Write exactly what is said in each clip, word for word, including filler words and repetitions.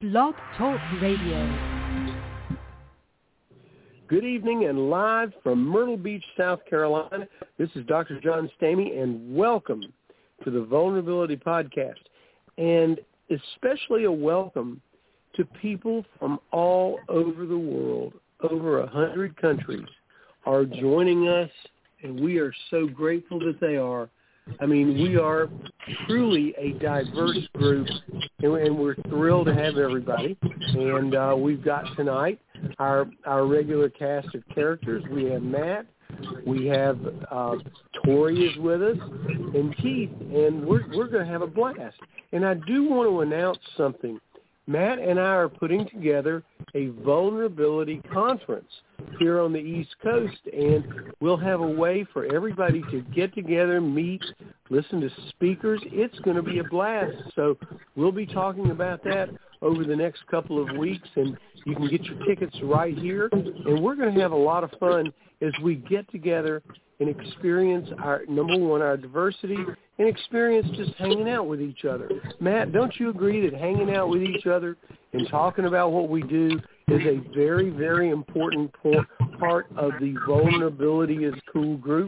Blog Talk Radio. Good evening and live from Myrtle Beach, South Carolina. This is Doctor John Stamey, and welcome to the Vulnerability Podcast, and especially a welcome to people from all over the world. Over a hundred countries are joining us, and we are so grateful that they are. I mean, we are truly a diverse group, and we're thrilled to have everybody. And uh, we've got tonight our our regular cast of characters. We have Matt, we have uh, Tori is with us, and Keith, and we're we're going to have a blast. And I do want to announce something. Matt and I are putting together a vulnerability conference here on the East Coast, and we'll have a way for everybody to get together, meet, listen to speakers. It's going to be a blast. So we'll be talking about that over the next couple of weeks, and you can get your tickets right here. And we're going to have a lot of fun as we get together and experience our, number one, our diversity, and experience just hanging out with each other. Matt, don't you agree that hanging out with each other and talking about what we do is a very, very important part of the Vulnerability is Cool group?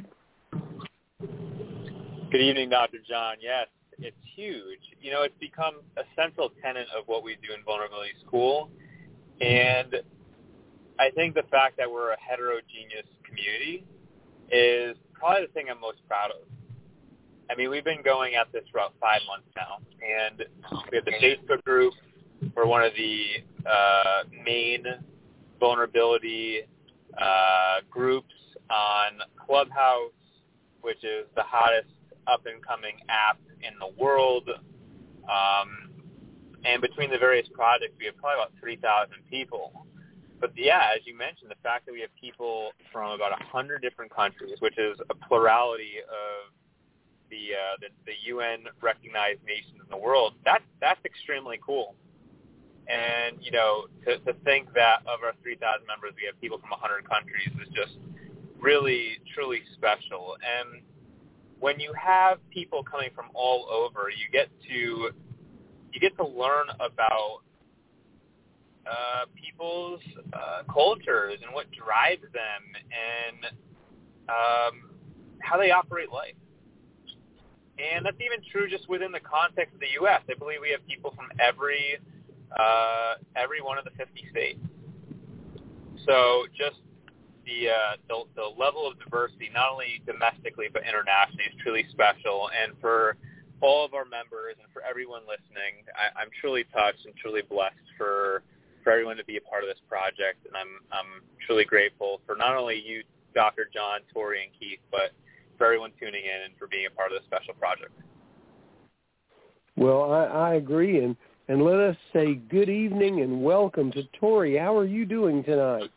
Good evening, Doctor John. Yes, it's huge. You know, it's become a central tenet of what we do in Vulnerability School, and I think the fact that we're a heterogeneous community is probably the thing I'm most proud of. I mean, we've been going at this for about five months now, and we have the Facebook group. We're one of the uh, main vulnerability uh, groups on Clubhouse, which is the hottest up-and-coming app in the world. Um, and between the various projects, we have probably about three thousand people. But, yeah, as you mentioned, the fact that we have people from about one hundred different countries, which is a plurality of the uh, the, the U N-recognized nations in the world, that, that's extremely cool. And, you know, to, to think that of our three thousand members, we have people from one hundred countries is just really, truly special. And when you have people coming from all over, you get to you get to learn about Uh, people's uh, cultures and what drives them and um, how they operate life. And that's even true just within the context of the U S. I believe we have people from every uh, every one of the fifty states. So just the, uh, the the level of diversity, not only domestically but internationally, is truly special. And for all of our members and for everyone listening, I, I'm truly touched and truly blessed for for everyone to be a part of this project, and I'm I'm truly grateful for not only you, Doctor John, Tori, and Keith, but for everyone tuning in and for being a part of this special project. Well, I, I agree, and, and let us say good evening and welcome to Tori. How are you doing tonight?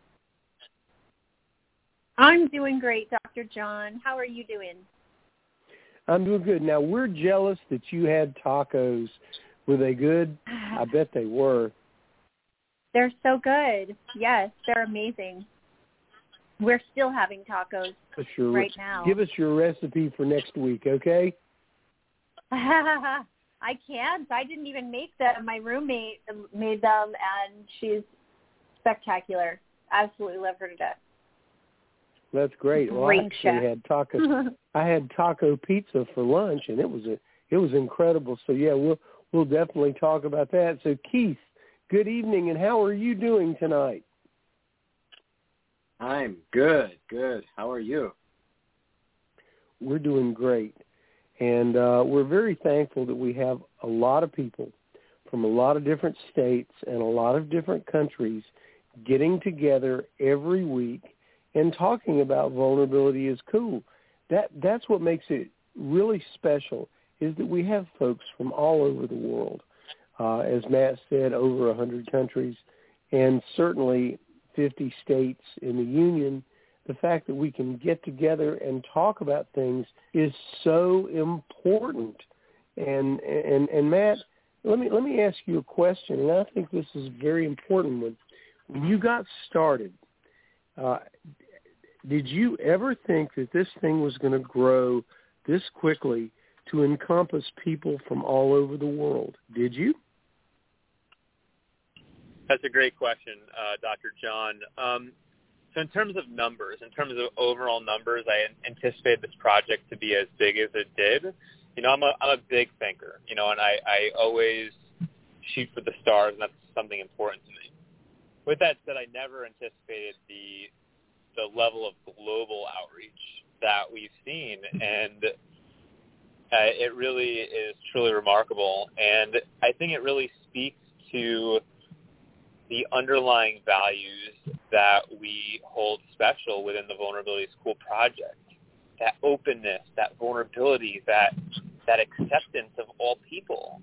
I'm doing great, Doctor John. How are you doing? I'm doing good. Now, we're jealous that you had tacos. Were they good? I bet they were. They're so good. Yes, they're amazing. We're still having tacos your, right now. Give us your recipe for next week, okay? I can't. I didn't even make them. My roommate made them, and she's spectacular. Absolutely love her to death. That's great. Well, great I actually chef. had taco. I had taco pizza for lunch, and it was a it was incredible. So yeah, we'll we'll definitely talk about that. So Keith, good evening, and how are you doing tonight? I'm good, good. How are you? We're doing great, and uh, we're very thankful that we have a lot of people from a lot of different states and a lot of different countries getting together every week and talking about Vulnerability is Cool. That that's what makes it really special, is that we have folks from all over the world. Uh, as Matt said, over one hundred countries, and certainly fifty states in the Union. The fact that we can get together and talk about things is so important. And and and Matt, let me let me ask you a question, and I think this is a very important one. When you got started, uh, did you ever think that this thing was going to grow this quickly to encompass people from all over the world? Did you? That's a great question, uh, Doctor John. Um, so in terms of numbers, in terms of overall numbers, I anticipated this project to be as big as it did. You know, I'm a, I'm a big thinker, you know, and I, I always shoot for the stars, and that's something important to me. With that said, I never anticipated the the level of global outreach that we've seen, and uh, it really is truly remarkable. And I think it really speaks to the underlying values that we hold special within the Vulnerability School project. That openness, that vulnerability, that that acceptance of all people.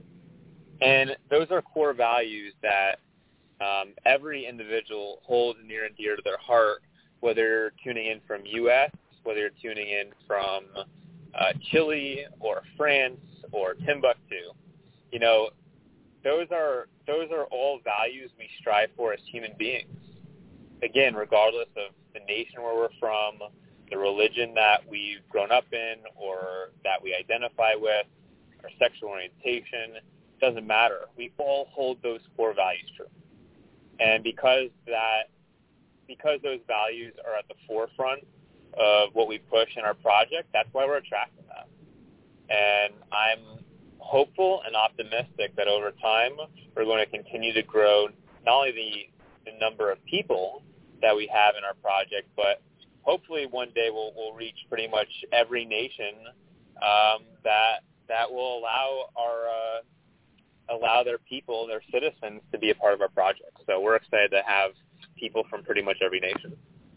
And those are core values that um, every individual holds near and dear to their heart, whether you're tuning in from U S, whether you're tuning in from uh, Chile or France or Timbuktu. You know, those are those are all values we strive for as human beings. Again, regardless of the nation where we're from, the religion that we've grown up in or that we identify with, our sexual orientation, doesn't matter. We all hold those core values true. And because that, because those values are at the forefront of what we push in our project, that's why we're attracting them. And I'm hopeful and optimistic that over time we're going to continue to grow not only the, the number of people that we have in our project, but hopefully one day we'll, we'll reach pretty much every nation um, that that will allow our uh, allow their people, their citizens, to be a part of our project. So we're excited to have people from pretty much every nation.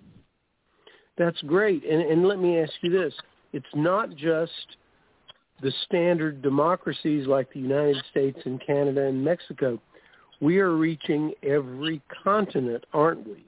That's great. And, and let me ask you this. It's not just the standard democracies like the United States and Canada and Mexico. We are reaching every continent, aren't we?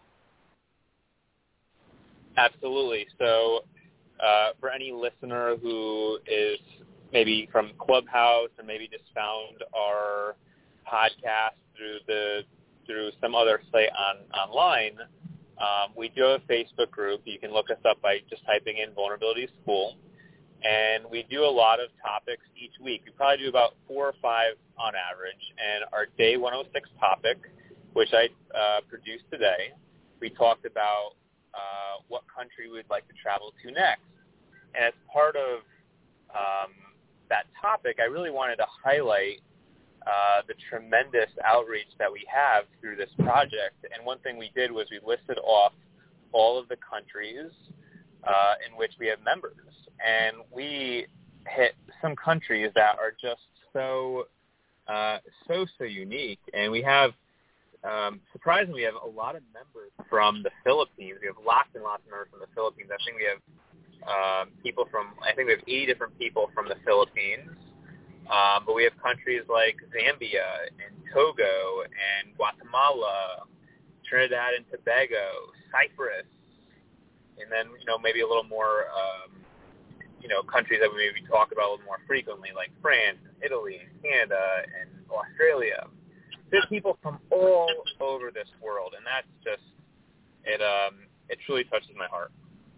Absolutely. So uh, for any listener who is maybe from Clubhouse or maybe just found our podcast through the through some other site on online, um, we do have a Facebook group. You can look us up by just typing in Vulnerability School. And we do a lot of topics each week. We probably do about four or five on average. And our Day one oh six topic, which I uh, produced today, we talked about uh, what country we'd like to travel to next. And as part of um, that topic, I really wanted to highlight uh, the tremendous outreach that we have through this project. And one thing we did was we listed off all of the countries uh, in which we have members. And we hit some countries that are just so, uh, so, so unique. And we have, um, surprisingly, we have a lot of members from the Philippines. We have lots and lots of members from the Philippines. I think we have um, people from, I think we have eighty different people from the Philippines. Um, but we have countries like Zambia and Togo and Guatemala, Trinidad and Tobago, Cyprus, and then, you know, maybe a little more, um, you know, countries that we maybe talk about a little more frequently, like France, and Italy, and Canada, and Australia. There's people from all over this world, and that's just, it um, it truly touches my heart.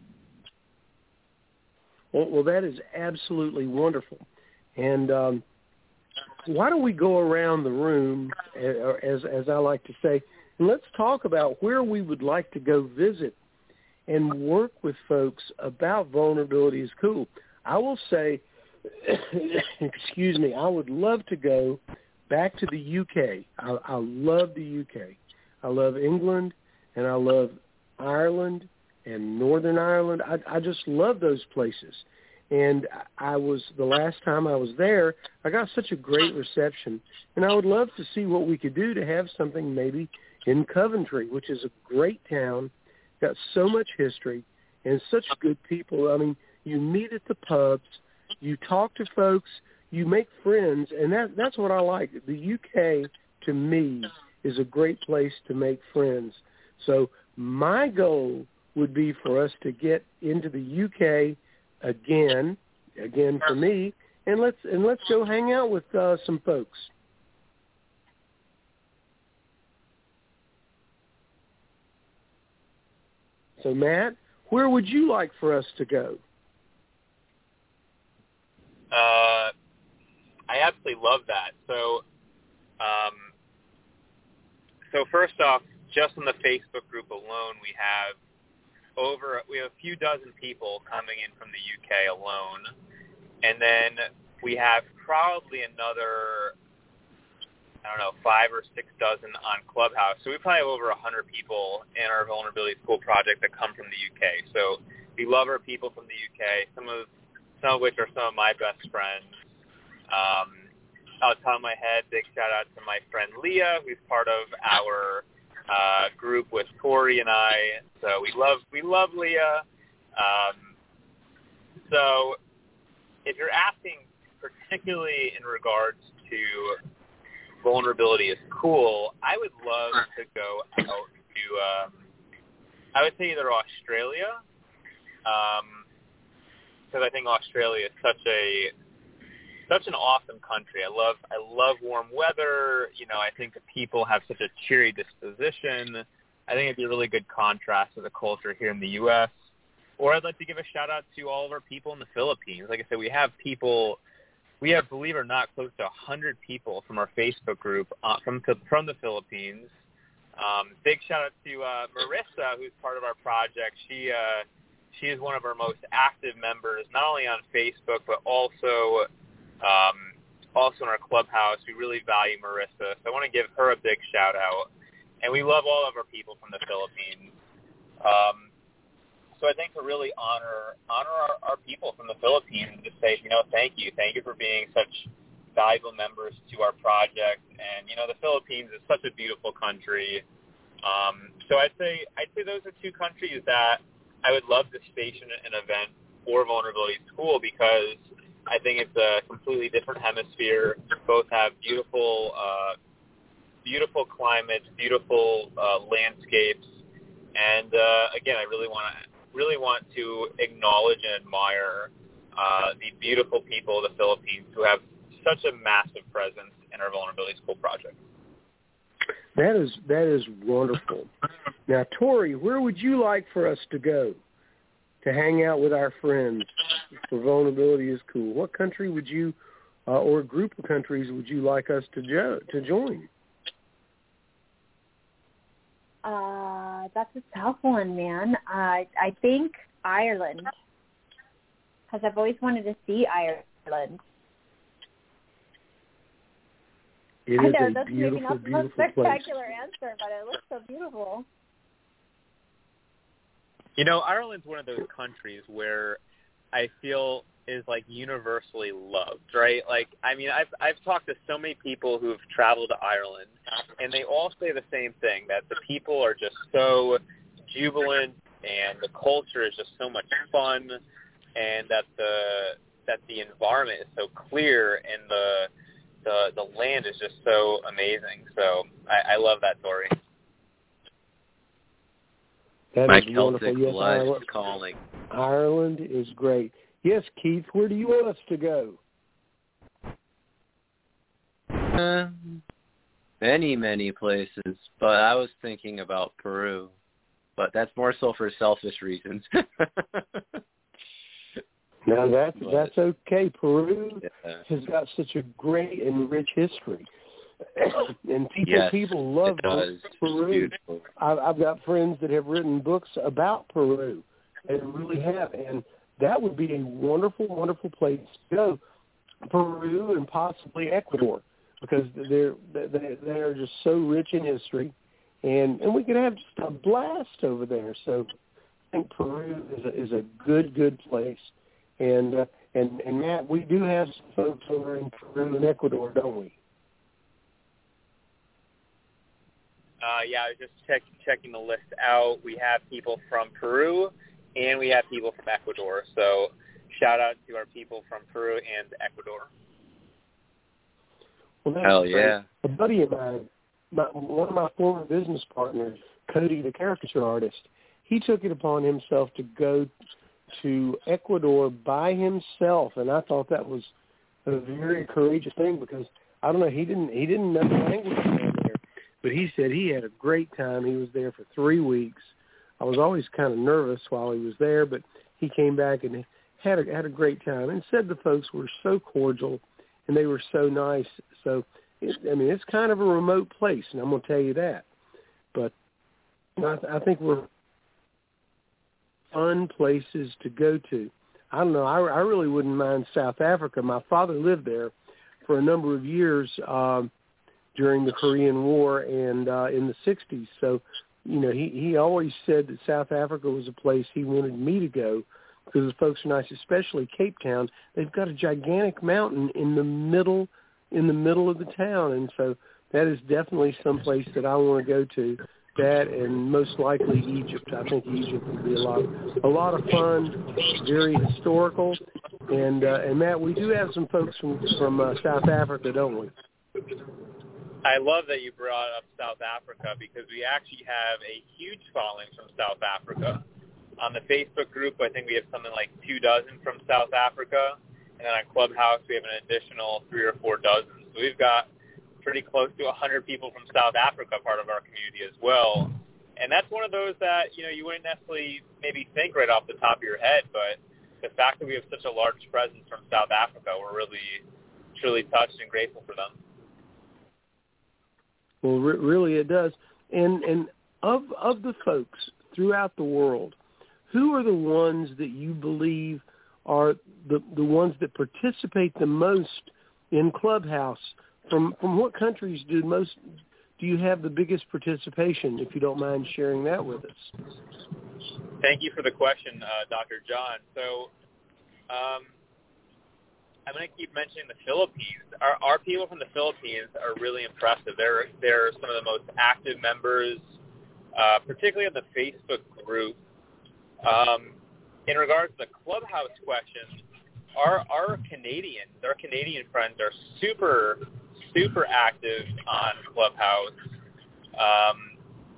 Well, well that is absolutely wonderful. And um, why don't we go around the room, as as I like to say, and let's talk about where we would like to go visit and work with folks about Vulnerability is Cool. I will say, excuse me, I would love to go back to the U K. I, I love the U K. I love England, and I love Ireland and Northern Ireland. I, I just love those places. And I was, the last time I was there, I got such a great reception. And I would love to see what we could do to have something maybe in Coventry, which is a great town, got so much history and such good people. I mean, you meet at the pubs, you talk to folks, you make friends, and that that's what I like. The U K, to me, is a great place to make friends. So my goal would be for us to get into the U K again, again for me, and let's and let's go hang out with uh, some folks. So, Matt, where would you like for us to go? Uh, I absolutely love that. So, um, so first off, just in the Facebook group alone, we have over we have a few dozen people coming in from the U K alone, and then we have probably another, I don't know, five or six dozen on Clubhouse. So we probably have over one hundred people in our Vulnerability School project that come from the U K. So we love our people from the U K, some of some of which are some of my best friends. Um, off the top of my head, big shout-out to my friend Leah, who's part of our Uh, group with Tori and I, so we love we love Leah. Um, so if you're asking particularly in regards to vulnerability is cool, I would love to go out to um, I would say either Australia, because um, I think Australia is such a such an awesome country. I love I love warm weather. You know, I think the people have such a cheery disposition. I think it'd be a really good contrast to the culture here in the U S. Or I'd like to give a shout out to all of our people in the Philippines. Like I said, we have people, we have, believe it or not, close to one hundred people from our Facebook group uh, from from the Philippines. Um, big shout out to uh, Marissa, who's part of our project. She uh, she is one of our most active members, not only on Facebook but also Um, also in our Clubhouse. We really value Marissa, so I want to give her a big shout out. And we love all of our people from the Philippines. Um, so I think to really honor honor our, our people from the Philippines and just say, you know, thank you. Thank you for being such valuable members to our project. And, you know, the Philippines is such a beautiful country. Um, so I'd say I'd say those are two countries that I would love to station an event for Vulnerability School, because I think it's a completely different hemisphere. Both have beautiful, uh, beautiful climates, beautiful uh, landscapes, and uh, again, I really want to really want to acknowledge and admire uh, the beautiful people of the Philippines who have such a massive presence in our Vulnerability School project. That is that is wonderful. Now, Tori, where would you like for us to go to hang out with our friends for Vulnerability is Cool? What country would you, uh, or a group of countries would you like us to jo- to join? Uh, that's a tough one, man. Uh, I think Ireland, because I've always wanted to see Ireland. It I is know, a that's beautiful, maybe not the beautiful most place. spectacular answer, but it looks so beautiful. You know, Ireland's one of those countries where I feel is like universally loved, right? Like, I mean, I've I've talked to so many people who've traveled to Ireland, and they all say the same thing, that the people are just so jubilant, and the culture is just so much fun, and that the that the environment is so clear, and the the the land is just so amazing. So I, I love that, Tori. That My is Celtic wonderful. Yes, blood Ireland, is calling. Ireland is great. Yes, Keith, where do you want us to go? Uh, many, many places, but I was thinking about Peru. But that's more so for selfish reasons. Now, that's, But, that's okay. Peru yeah. has got such a great and rich history. And people Yes, people love it does. Peru. It's beautiful. I've, I've got friends that have written books about Peru. They really have, and that would be a wonderful, wonderful place to go. Peru and possibly Ecuador, because they're they they're just so rich in history, and and we could have just a blast over there. So I think Peru is a, is a good good place, and uh, and and Matt, we do have some folks over in Peru and Ecuador, don't we? Uh, yeah, I was just check, checking the list out. We have people from Peru, and we have people from Ecuador. So shout out to our people from Peru and Ecuador. Well, that's Hell great. yeah. A buddy of mine, my, one of my former business partners, Cody, the caricature artist, he took it upon himself to go to Ecuador by himself, and I thought that was a very courageous thing, because I don't know, he didn't he didn't know the language down there, but he said he had a great time. He was there for three weeks. I was always kind of nervous while he was there, but he came back and had a, had a great time, and said the folks were so cordial and they were so nice. So, it, I mean, it's kind of a remote place, and I'm going to tell you that. But I, I think we're fun places to go to. I don't know. I, I really wouldn't mind South Africa. My father lived there for a number of years um, during the Korean War and uh, in the sixties. So, you know, he, he always said that South Africa was a place he wanted me to go because the folks are nice, especially Cape Town. They've got a gigantic mountain in the middle in the middle of the town, and so that is definitely some place that I want to go to. That and most likely Egypt. I think Egypt would be a lot, a lot of fun, very historical. And uh, and Matt, we do have some folks from from uh, South Africa, don't we? I love that you brought up South Africa because we actually have a huge following from South Africa. On the Facebook group, I think we have something like two dozen from South Africa, and then on Clubhouse we have an additional three or four dozen. So we've got pretty close to one hundred people from South Africa part of our community as well. And that's one of those that, you know, you wouldn't necessarily maybe think right off the top of your head, but the fact that we have such a large presence from South Africa, we're really, truly touched and grateful for them. Well, re- really it does. And and of of the folks throughout the world, who are the ones that you believe are the, the ones that participate the most in Clubhouse? From from what countries do most do you have the biggest participation, if you don't mind sharing that with us? Thank you for the question, uh, Doctor John. So um, I'm going to keep mentioning the Philippines. Our, our people from the Philippines are really impressive. They're, they're some of the most active members, uh, particularly on the Facebook group. Um, in regards to the Clubhouse question, our, our Canadians, our Canadian friends are super super active on Clubhouse. Um,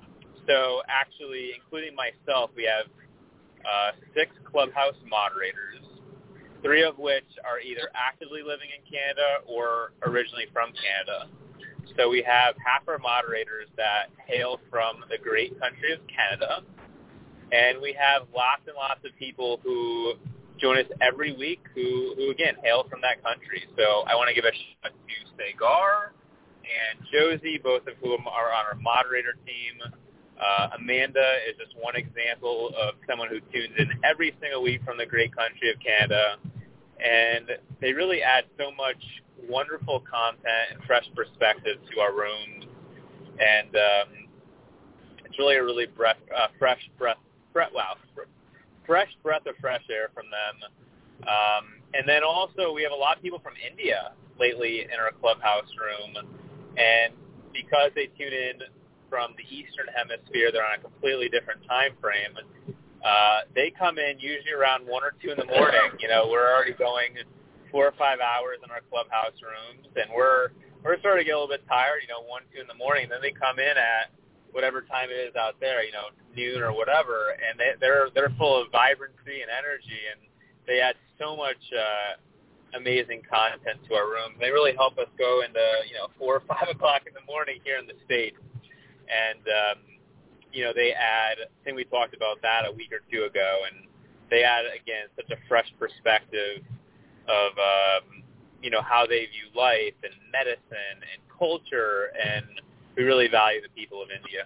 so actually, including myself, we have uh, six Clubhouse moderators, three of which are either actively living in Canada or originally from Canada. So we have half our moderators that hail from the great country of Canada, and we have lots and lots of people who join us every week who, who, again, hail from that country. So I want to give a shout out to Sagar and Josie, both of whom are on our moderator team. Uh, Amanda is just one example of someone who tunes in every single week from the great country of Canada. And they really add so much wonderful content and fresh perspective to our rooms. And um, it's really a really breath, uh, fresh breath, breath, wow, fresh breath of fresh air from them. Um, and then also we have a lot of people from India lately in our Clubhouse room. And because they tune in from the Eastern Hemisphere, they're on a completely different time frame. Uh, they come in usually around one or two in the morning. You know, we're already going four or five hours in our Clubhouse rooms, and we're we're starting to get a little bit tired, you know, one, two in the morning. And then they come in at whatever time it is out there, you know, noon or whatever, and they, they're they're full of vibrancy and energy, and they add so much uh, amazing content to our rooms. They really help us go into, you know, four or five o'clock in the morning here in the States, and um, you know, they add. I think we talked about that a week or two ago, and they add again such a fresh perspective of um, you know, how they view life and medicine and culture, and we really value the people of India.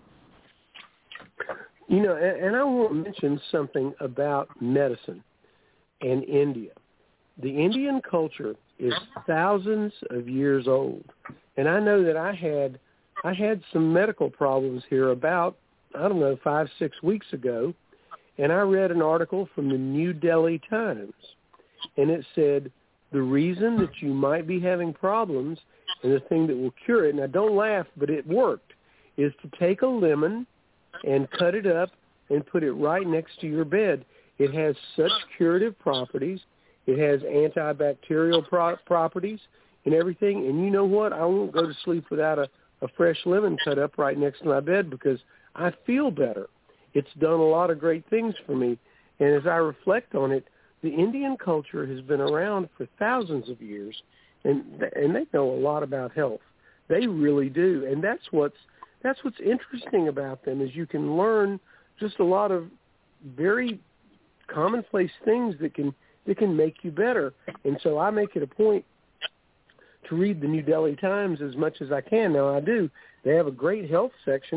You know, and, and I want to mention something about medicine and India. The Indian culture is thousands of years old, and I know that I had I had some medical problems here about, I don't know, five, six weeks ago, and I read an article from the New Delhi Times, and it said the reason that you might be having problems and the thing that will cure it, and I don't laugh, but it worked, is to take a lemon and cut it up and put it right next to your bed. It has such curative properties. It has antibacterial pro- properties and everything. And you know what? I won't go to sleep without a, a fresh lemon cut up right next to my bed because I feel better. It's done a lot of great things for me. And as I reflect on it, the Indian culture has been around for thousands of years, and and they know a lot about health. They really do. And that's what's that's what's interesting about them, is you can learn just a lot of very commonplace things that can that can make you better. And so I make it a point to read the New Delhi Times as much as I can. Now I do. They have a great health section,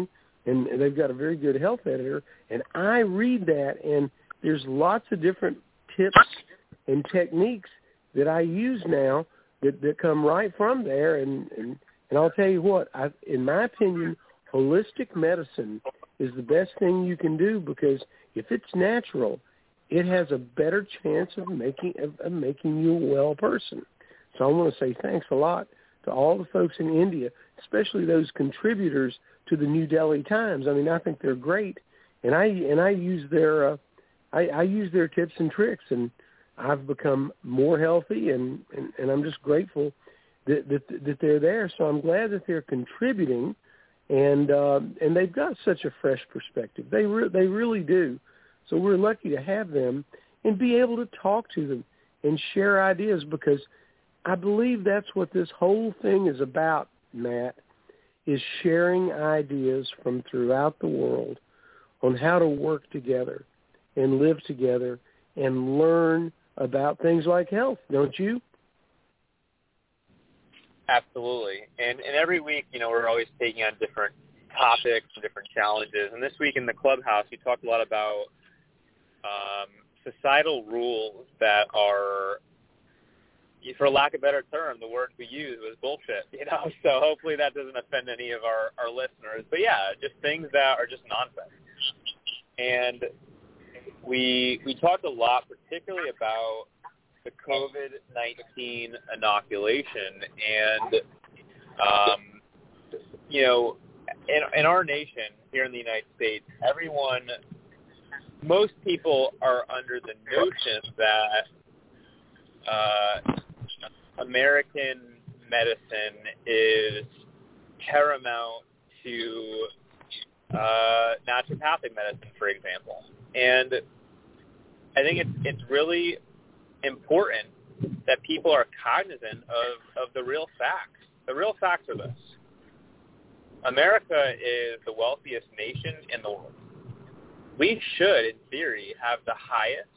and they've got a very good health editor, and I read that, and there's lots of different tips and techniques that I use now that, that come right from there, and, and, and I'll tell you what, I, in my opinion, holistic medicine is the best thing you can do, because if it's natural, it has a better chance of making of, of making you a well person. So I want to say thanks a lot to all the folks in India, especially those contributors to the New Delhi Times. I mean, I think they're great, and I and I use their uh, I, I use their tips and tricks, and I've become more healthy, and, and, and I'm just grateful that, that that they're there. So I'm glad that they're contributing, and uh, and they've got such a fresh perspective. They re- they really do. So we're lucky to have them and be able to talk to them and share ideas, because I believe that's what this whole thing is about, Matt, is sharing ideas from throughout the world on how to work together and live together and learn about things like health, don't you? Absolutely. And and every week, you know, we're always taking on different topics and different challenges. And this week in the clubhouse, we talked a lot about um, societal rules that are, for lack of a better term, the word we used was bullshit, you know, so hopefully that doesn't offend any of our, our listeners. But yeah, just things that are just nonsense. And we we talked a lot, particularly about the COVID nineteen inoculation. And, um, you know, in, in our nation, here in the United States, everyone, most people are under the notion that uh, American medicine is paramount to uh, naturopathic medicine, for example. And I think it's it's really important that people are cognizant of, of the real facts. The real facts are this. America is the wealthiest nation in the world. We should, in theory, have the highest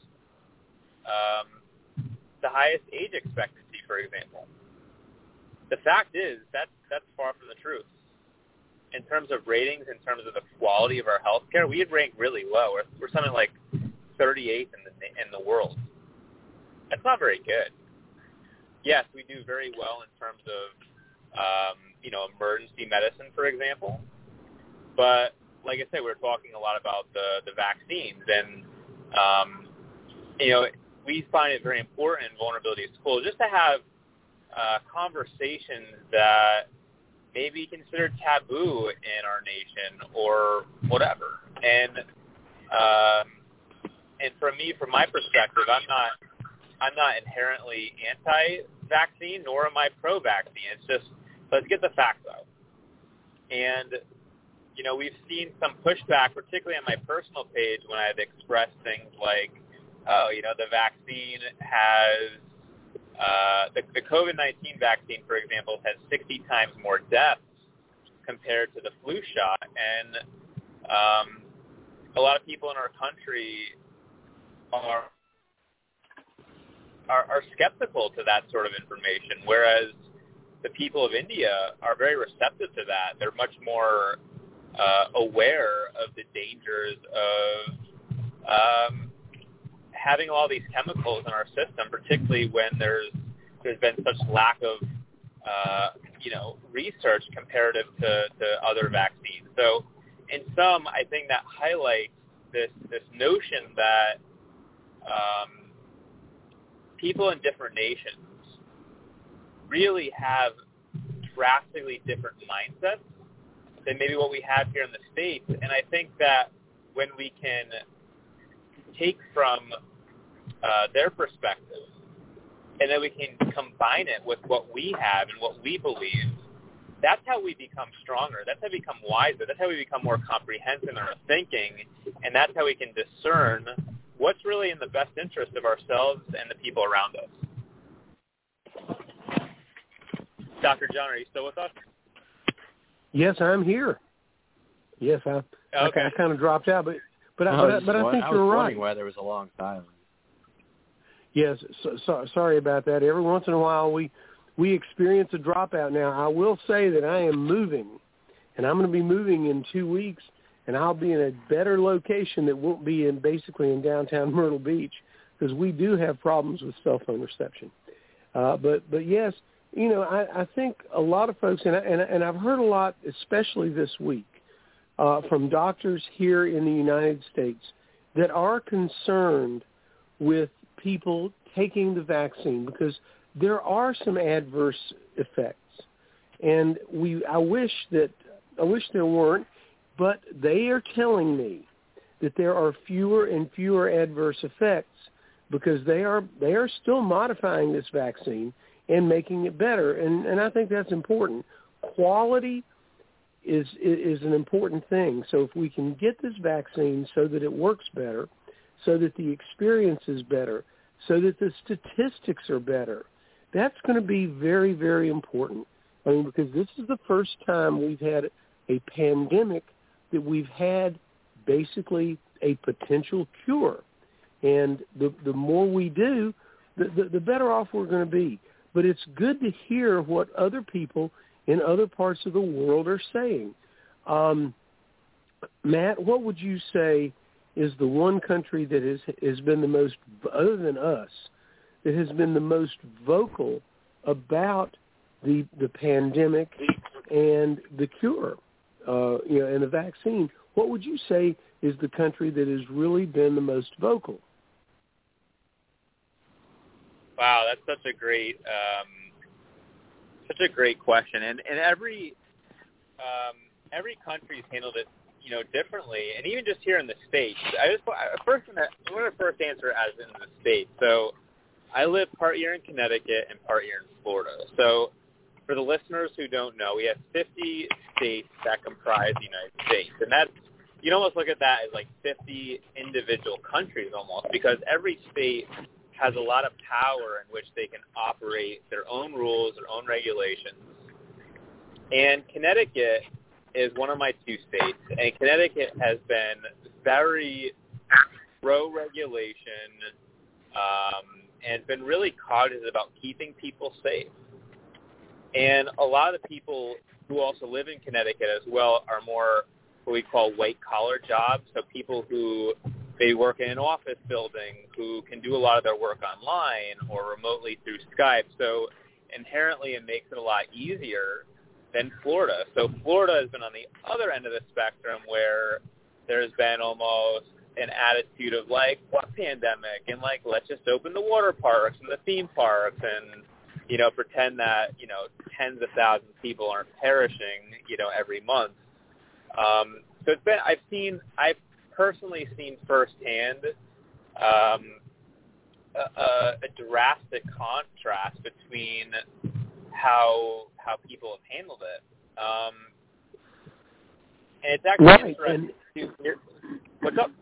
um, the highest age expectancy, for example. The fact is that's that's far from the truth. In terms of ratings, in terms of the quality of our healthcare, we rank really low. We're, we're something like thirty-eighth in the in the world. That's not very good. Yes, we do very well in terms of um, you know emergency medicine, for example. But like I said, we were talking a lot about the the vaccines, and um, you know we find it very important in Vulnerability School just to have uh, conversations that may be considered taboo in our nation or whatever. And um, and for me, from my perspective, I'm not I'm not inherently anti-vaccine, nor am I pro-vaccine. It's just let's get the facts out. And you know, we've seen some pushback, particularly on my personal page, when I've expressed things like, oh, you know, the vaccine has Uh, the, the COVID nineteen vaccine, for example, has sixty times more deaths compared to the flu shot. And um, a lot of people in our country are, are are skeptical to that sort of information, whereas the people of India are very receptive to that. They're much more uh, aware of the dangers of um, having all these chemicals in our system, particularly when there's there's been such lack of uh, you know research comparative to, to other vaccines. So, in some, I think that highlights this this notion that um, people in different nations really have drastically different mindsets than maybe what we have here in the States. And I think that when we can take from uh, their perspective, and then we can combine it with what we have and what we believe, that's how we become stronger. That's how we become wiser. That's how we become more comprehensive in our thinking, and that's how we can discern what's really in the best interest of ourselves and the people around us. Doctor John, are you still with us? Yes, I'm here. Yes, I okay. I, I kind of dropped out, but but, I I, but, I, was, but I think I you're was right. wondering why there was a long silence. Yes, so, so, sorry about that. Every once in a while we we experience a dropout. Now, I will say that I am moving, and I'm going to be moving in two weeks and I'll be in a better location that won't be in basically in downtown Myrtle Beach, because we do have problems with cell phone reception. Uh, but but yes, you know, I, I think a lot of folks, and, I, and, and I've heard a lot, especially this week, uh, from doctors here in the United States that are concerned with people taking the vaccine, because there are some adverse effects. And we, I wish that, I wish there weren't, but they are telling me that there are fewer and fewer adverse effects, because they are they are still modifying this vaccine and making it better. And, and I think that's important. Quality is is an important thing. So if we can get this vaccine so that it works better, so that the experience is better, so that the statistics are better, that's going to be very, very important. I mean, because this is the first time we've had a pandemic that we've had basically a potential cure. And the, the more we do, the, the, the better off we're going to be. But it's good to hear what other people in other parts of the world are saying. Um, Matt, what would you say is the one country that has, has been the most, other than us, that has been the most vocal about the the pandemic and the cure, uh, you know, and the vaccine? What would you say is the country that has really been the most vocal? Wow, that's such a great, um, such a great question, and and every um, every country's handled it, you know, differently, and even just here in the States. I just I first I'm going to first answer as in the States. So I live part year in Connecticut and part year in Florida. So for the listeners who don't know, we have fifty states that comprise the United States, and that's, you can almost look at that as like fifty individual countries almost, because every state has a lot of power in which they can operate their own rules, their own regulations. And Connecticut is one of my two states, and Connecticut has been very pro-regulation um, and been really cognizant about keeping people safe. And a lot of the people who also live in Connecticut as well are more what we call white-collar jobs, so people who they work in an office building who can do a lot of their work online or remotely through Skype. So inherently it makes it a lot easier than Florida. So Florida has been on the other end of the spectrum, where there's been almost an attitude of like, what pandemic? And like, let's just open the water parks and the theme parks and, you know, pretend that, you know, tens of thousands of people aren't perishing, you know, every month. Um, so it's been, I've seen, I've personally seen firsthand um, a, a drastic contrast between how how people have handled it. Um, and it's actually right. interesting and, to hear. What's up?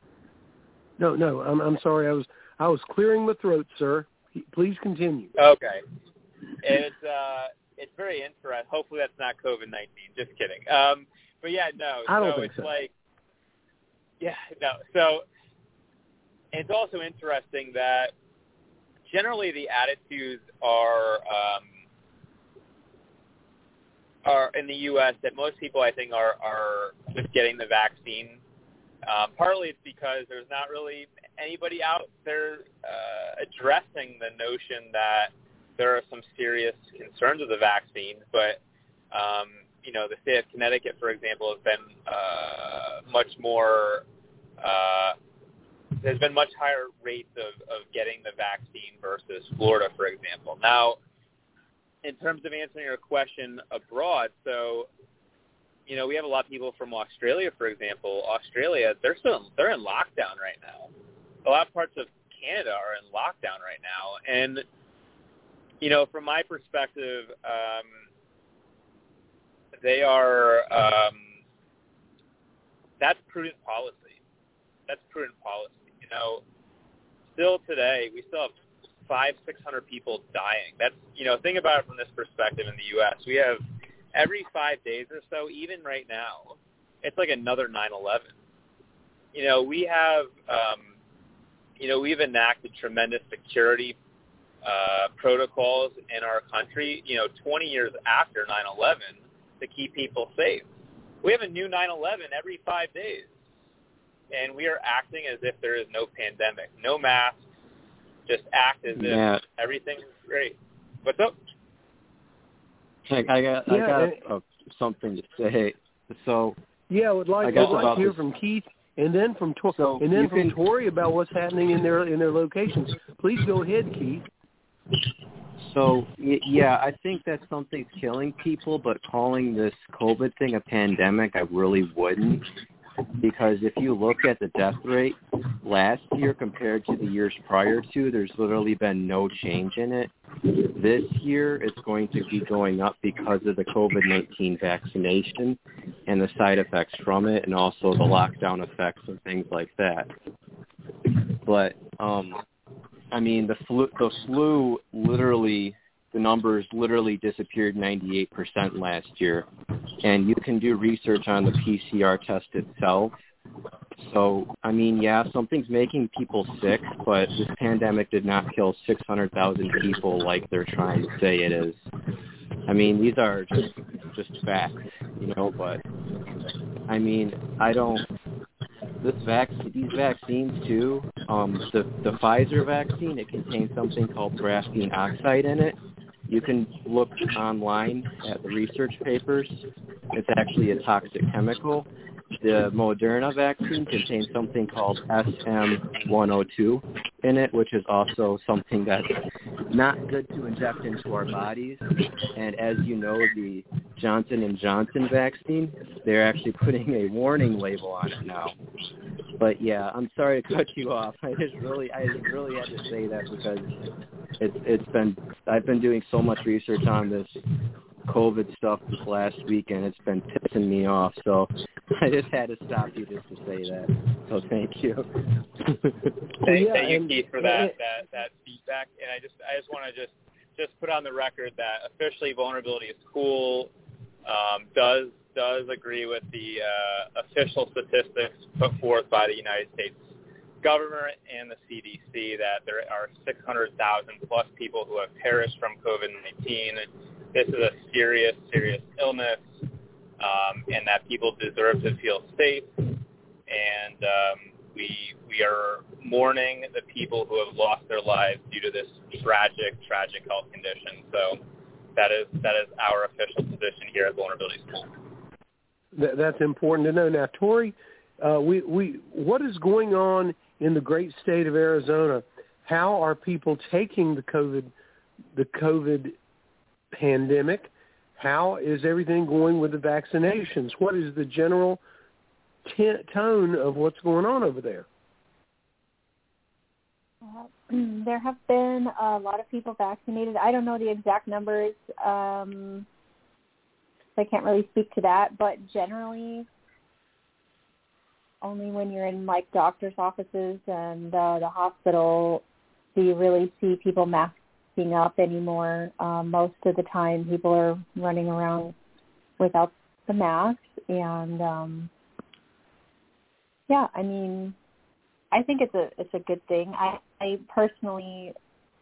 No, no, I'm I'm sorry. I was I was clearing my throat, sir. Please continue. Okay. It's uh, it's very interesting. Hopefully that's not COVID nineteen. Just kidding. Um, but yeah, no. I don't so think it's so. like, yeah, no. So it's also interesting that generally the attitudes are um, are in the U S that most people, I think, are are with getting the vaccine. Um, partly it's because there's not really anybody out there uh, addressing the notion that there are some serious concerns with the vaccine. But, um, you know, the state of Connecticut, for example, has been uh, much more, uh, there's been much higher rates of, of getting the vaccine versus Florida, for example. Now, in terms of answering your question abroad, so, you know, we have a lot of people from Australia, for example. Australia, they're still they're in lockdown right now. A lot of parts of Canada are in lockdown right now. And, you know, from my perspective, um, they are, um, that's prudent policy. That's prudent policy. You know, still today, we still have five, six hundred people dying. That's, you know, think about it from this perspective in the U S. We have every five days or so, even right now, it's like another nine eleven. You know, we have, um, you know, we've enacted tremendous security uh, protocols in our country, you know, twenty years after nine eleven to keep people safe. We have a new nine eleven every five days. And we are acting as if there is no pandemic. No masks. Just act as yeah. if everything is great. What's up? I, I got, yeah, I got and, uh, something to say. So yeah, I would like, I I'd like to hear this. from Keith and then from Tor- so and then from can, Tori about what's happening in their in their locations. Please go ahead, Keith. So, yeah, I think that something's killing people, but calling this COVID thing a pandemic, I really wouldn't. Because if you look at the death rate last year compared to the years prior to, there's literally been no change in it. This year, it's going to be going up because of the COVID nineteen vaccination and the side effects from it, and also the lockdown effects and things like that. But, um, I mean, the flu, the flu literally, the numbers literally disappeared ninety-eight percent last year. And you can do research on the P C R test itself. So, I mean, yeah, something's making people sick, but this pandemic did not kill six hundred thousand people like they're trying to say it is. I mean, these are just just facts, you know, but, I mean, I don't, this vac- these vaccines too, um, the, the Pfizer vaccine, it contains something called graphene oxide in it. You can look online at the research papers. It's actually a toxic chemical. The Moderna vaccine contains something called S M one oh two in it, which is also something that's not good to inject into our bodies. And as you know, the Johnson and Johnson vaccine, they're actually putting a warning label on it now. But yeah, I'm sorry to cut you off. I just really, I just really had to say that because it's it's been I've been doing so much research on this COVID stuff this last week, and it's been pissing me off. So I just had to stop you just to say that. So thank you. thank, yeah, thank you, and, Keith, for that, that that feedback. And I just I just want to just just put on the record that officially Vulnerability is Cool um, does does agree with the uh, official statistics put forth by the United States government and the C D C that there are six hundred thousand plus people who have perished from COVID nineteen. This is a serious, serious illness, um, and that people deserve to feel safe. And um, we we are mourning the people who have lost their lives due to this tragic, tragic health condition. So that is that is our official position here at Vulnerability School. That, that's important to know. Now, Tori, uh, we we what is going on in the great state of Arizona? How are people taking the COVID the COVID pandemic? How is everything going with the vaccinations? What is the general t- tone of what's going on over there? Uh, there have been a lot of people vaccinated. I don't know the exact numbers. Um, so I can't really speak to that, but generally only when you're in like doctor's offices and uh, the hospital do you really see people masking up anymore. Um, most of the time people are running around without the masks, and um, yeah, I mean, I think it's a it's a good thing. I, I personally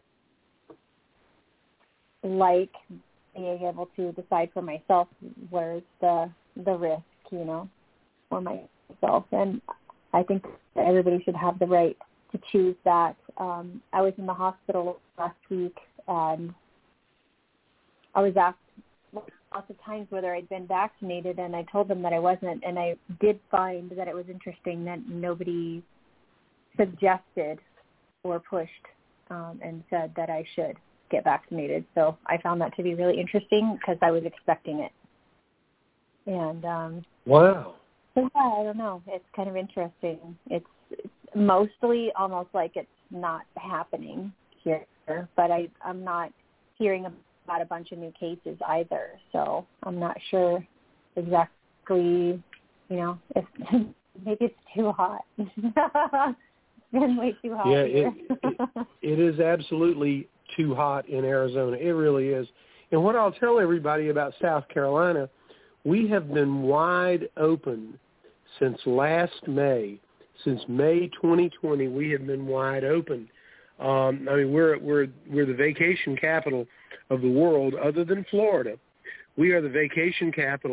like being able to decide for myself where's the the risk, you know, for myself, and I think that everybody should have the right to choose that. Um, I was in the hospital last week, and I was asked lots of times whether I'd been vaccinated, and I told them that I wasn't, and I did find that it was interesting that nobody suggested or pushed um, and said that I should get vaccinated. So I found that to be really interesting because I was expecting it. And um, wow. So yeah, I don't know. It's kind of interesting. It's, it's mostly almost like it's not happening here, but I, I'm not hearing about a bunch of new cases either. So I'm not sure exactly, you know, if maybe it's too hot. It's been way too hot yeah, here. it, it, it is absolutely too hot in Arizona. It really is. And what I'll tell everybody about South Carolina, we have been wide open since last May. Since May twenty twenty, we have been wide open. Um, I mean, we're we're we're the vacation capital of the world, other than Florida. We are the vacation capital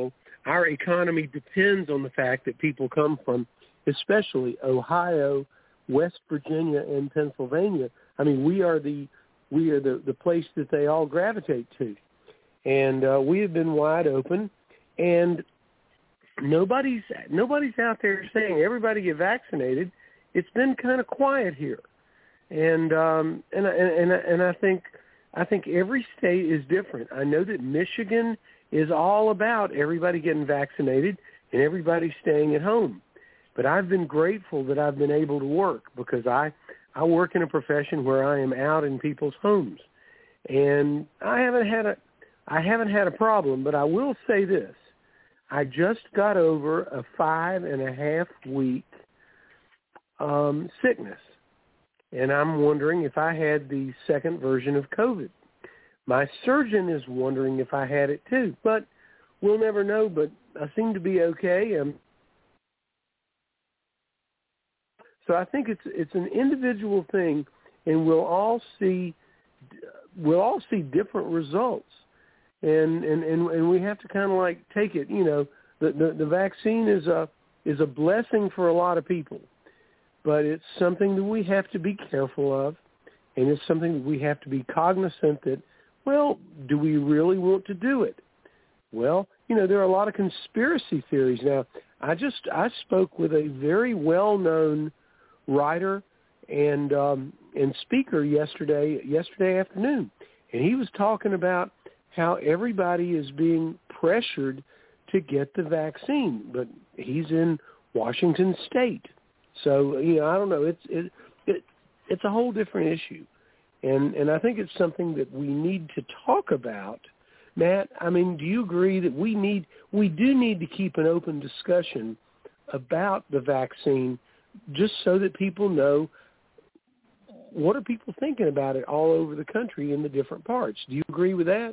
our economy depends on the fact that people come from, especially Ohio, West Virginia, and Pennsylvania. I mean, we are the we are the, the place that they all gravitate to. And uh, we have been wide open, and nobody's nobody's out there saying everybody get vaccinated. It's been kind of quiet here, and um, and and and I think I think every state is different. I know that Michigan is all about everybody getting vaccinated and everybody staying at home. But I've been grateful that I've been able to work because I I work in a profession where I am out in people's homes, and I haven't had a I haven't had a problem. But I will say this: I just got over a five and a half week um, sickness, and I'm wondering if I had the second version of COVID. My surgeon is wondering if I had it too, but we'll never know. But I seem to be okay. Um, so I think it's it's an individual thing, and we'll all see we'll all see different results, and and, and, and we have to kind of like take it. You know, the, the the vaccine is a is a blessing for a lot of people, but it's something that we have to be careful of, and it's something that we have to be cognizant that. Well, do we really want to do it? Well, you know, there are a lot of conspiracy theories. Now, I just I spoke with a very well-known writer and um, and speaker yesterday yesterday afternoon, and he was talking about how everybody is being pressured to get the vaccine, but he's in Washington State, so you know I don't know. It's it, it it's a whole different issue. And and I think it's something that we need to talk about. Matt, I mean, do you agree that we need we do need to keep an open discussion about the vaccine just so that people know what are people thinking about it all over the country in the different parts? Do you agree with that?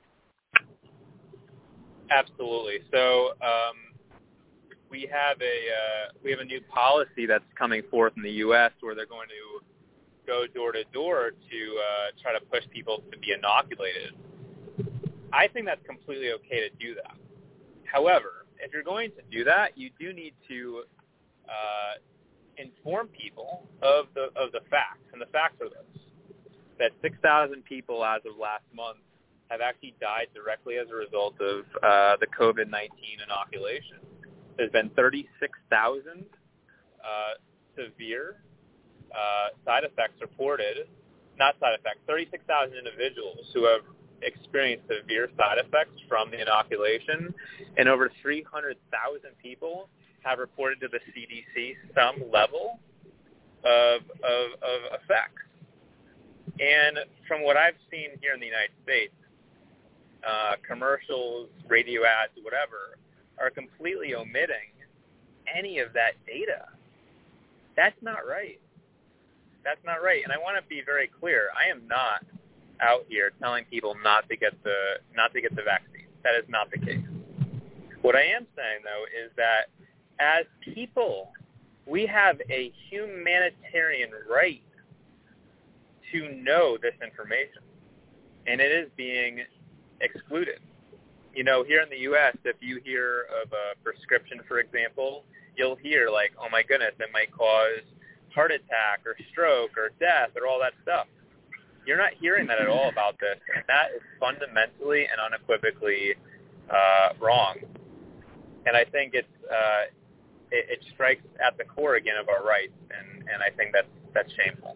Absolutely. So um, we have a uh, we have a new policy that's coming forth in the U S where they're going to go door to door to uh, try to push people to be inoculated. I think that's completely okay to do that. However, if you're going to do that, you do need to uh, inform people of the of the facts, and the facts are this: that six thousand people as of last month have actually died directly as a result of uh, the COVID nineteen inoculation. There's been thirty-six thousand uh, severe Uh, side effects reported, not side effects, thirty-six thousand individuals who have experienced severe side effects from the inoculation, and over three hundred thousand people have reported to the C D C some level of, of, of effects. And from what I've seen here in the United States, uh, commercials, radio ads, whatever, are completely omitting any of that data. That's not right. That's not right, and I want to be very clear. I am not out here telling people not to get the not to get the vaccine. That is not the case. What I am saying, though, is that as people, we have a humanitarian right to know this information, and it is being excluded. You know, here in the U S, if you hear of a prescription, for example, you'll hear like, oh my goodness, it might cause heart attack or stroke or death or all that stuff. You're not hearing that at all about this, and that is fundamentally and unequivocally uh, wrong. And I think it's uh, it, it strikes at the core again of our rights, and, and I think that's that's shameful.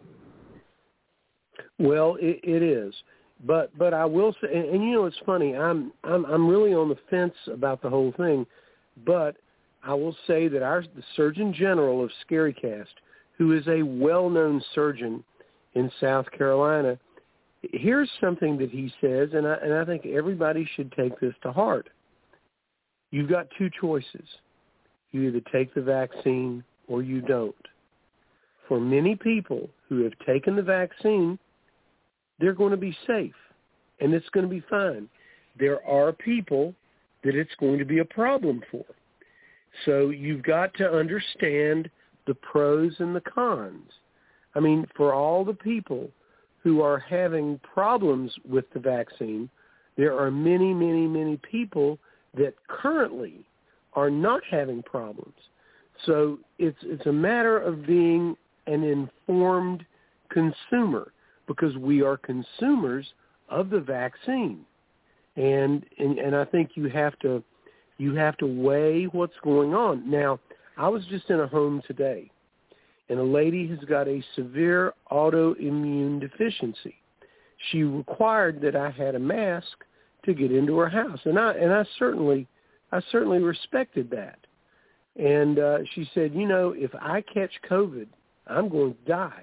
Well, it, it is, but but I will say, and, and you know, it's funny. I'm I'm I'm really on the fence about the whole thing, but I will say that our the Surgeon General of Scarycast, who is a well-known surgeon in South Carolina, here's something that he says, and I, and I think everybody should take this to heart. You've got two choices. You either take the vaccine or you don't. For many people who have taken the vaccine, they're going to be safe, and it's going to be fine. There are people that it's going to be a problem for. So you've got to understand the pros and the cons. I mean, for all the people who are having problems with the vaccine, there are many, many, many people that currently are not having problems. So it's it's a matter of being an informed consumer, because we are consumers of the vaccine. And, and and I think you have to you have to weigh what's going on. Now, I was just in a home today, and a lady has got a severe autoimmune deficiency. She required that I had a mask to get into her house, and I and I certainly I certainly respected that. And uh, she said, you know, if I catch COVID, I'm going to die.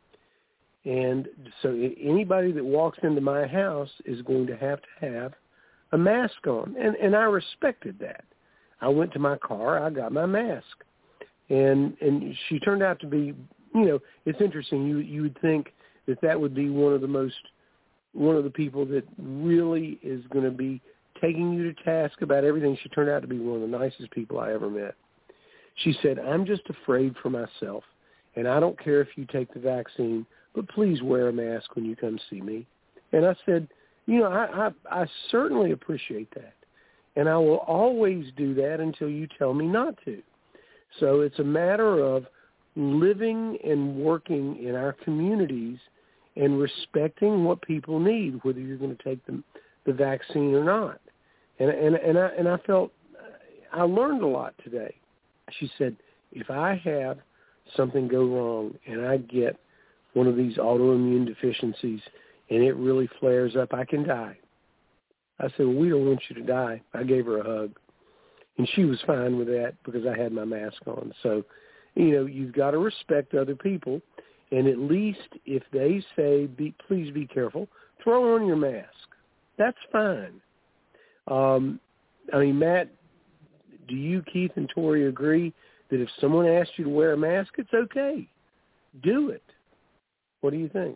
And so anybody that walks into my house is going to have to have a mask on. And, and I respected that. I went to my car, I got my mask. And and she turned out to be, you know, it's interesting. You you would think that that would be one of the most, one of the people that really is going to be taking you to task about everything. She turned out to be one of the nicest people I ever met. She said, I'm just afraid for myself, and I don't care if you take the vaccine, but please wear a mask when you come see me. And I said, you know, I, I, I certainly appreciate that, and I will always do that until you tell me not to. So it's a matter of living and working in our communities and respecting what people need, whether you're going to take the, the vaccine or not. And, and, and, I, and I felt, I learned a lot today. She said, if I have something go wrong and I get one of these autoimmune deficiencies and it really flares up, I can die. I said, well, we don't want you to die. I gave her a hug. And she was fine with that because I had my mask on. So, you know, you've got to respect other people. And at least if they say, be, please be careful, throw on your mask. That's fine. Um, I mean, Matt, do you, Keith, and Tori agree that if someone asks you to wear a mask, it's okay? Do it. What do you think?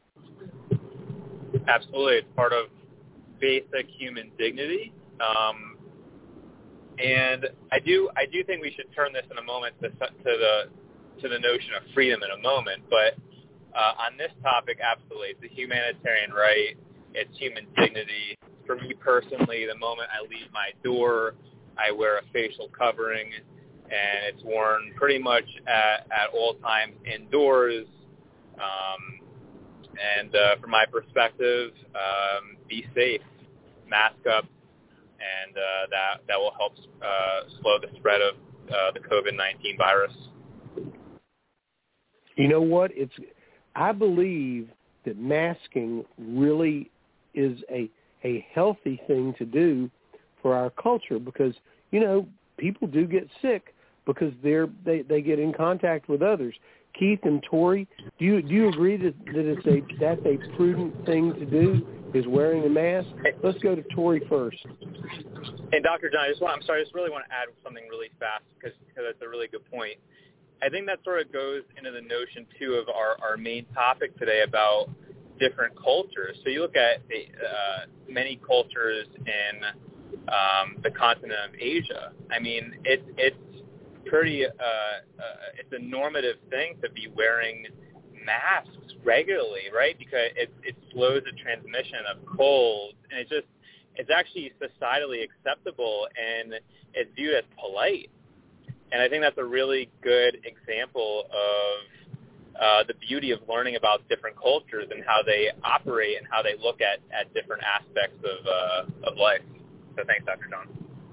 Absolutely. It's part of basic human dignity. Um, and I do I do think we should turn this in a moment to, to the to the notion of freedom in a moment. But uh, on this topic, absolutely. It's a humanitarian right. It's human dignity. For me personally, the moment I leave my door, I wear a facial covering, and it's worn pretty much at, at all times indoors. Um, and uh, from my perspective, um, be safe, mask up, and uh, that that will help uh, slow the spread of uh, the COVID nineteen virus. You know what? It's I believe that masking really is a a healthy thing to do for our culture, because, you know, people do get sick because they're they, they get in contact with others. Keith and Tori, do you do you agree that, that it's a that's a prudent thing to do, is wearing a mask? Let's go to Tori first. And Doctor John, I just want, I'm sorry, I just really want to add something really fast because because that's a really good point. I think that sort of goes into the notion too of our, our main topic today about different cultures. So you look at uh, many cultures in um, the continent of Asia. I mean, it's it's pretty uh, uh, it's a normative thing to be wearing masks regularly, right? Because it it slows the transmission of colds, and it just it's actually societally acceptable, and it's viewed as polite. And I think that's a really good example of uh, the beauty of learning about different cultures and how they operate and how they look at, at different aspects of uh, of life. So thanks, Doctor John.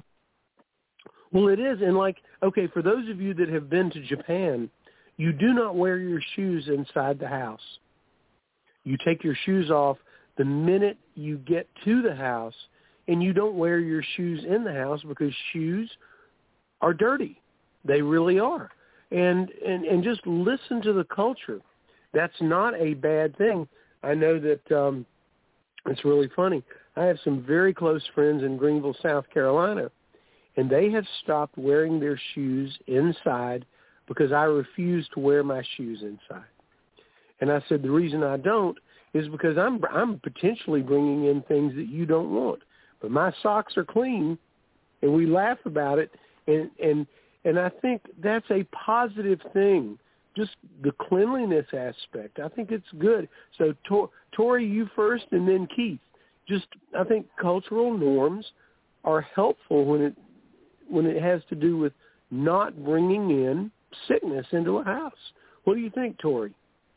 Well, it is. And like, okay, for those of you that have been to Japan, you do not wear your shoes inside the house. You take your shoes off the minute you get to the house, and you don't wear your shoes in the house because shoes are dirty. They really are. And, and and just listen to the culture. That's not a bad thing. I know that um, it's really funny. I have some very close friends in Greenville, South Carolina, and they have stopped wearing their shoes inside because I refuse to wear my shoes inside. And I said, the reason I don't is because I'm I'm potentially bringing in things that you don't want. But my socks are clean, and we laugh about it, and and And I think that's a positive thing, just the cleanliness aspect. I think it's good. So, Tor- Tori, you first, and then Keith. Just, I think cultural norms are helpful when it when it has to do with not bringing in sickness into a house. What do you think, Tori?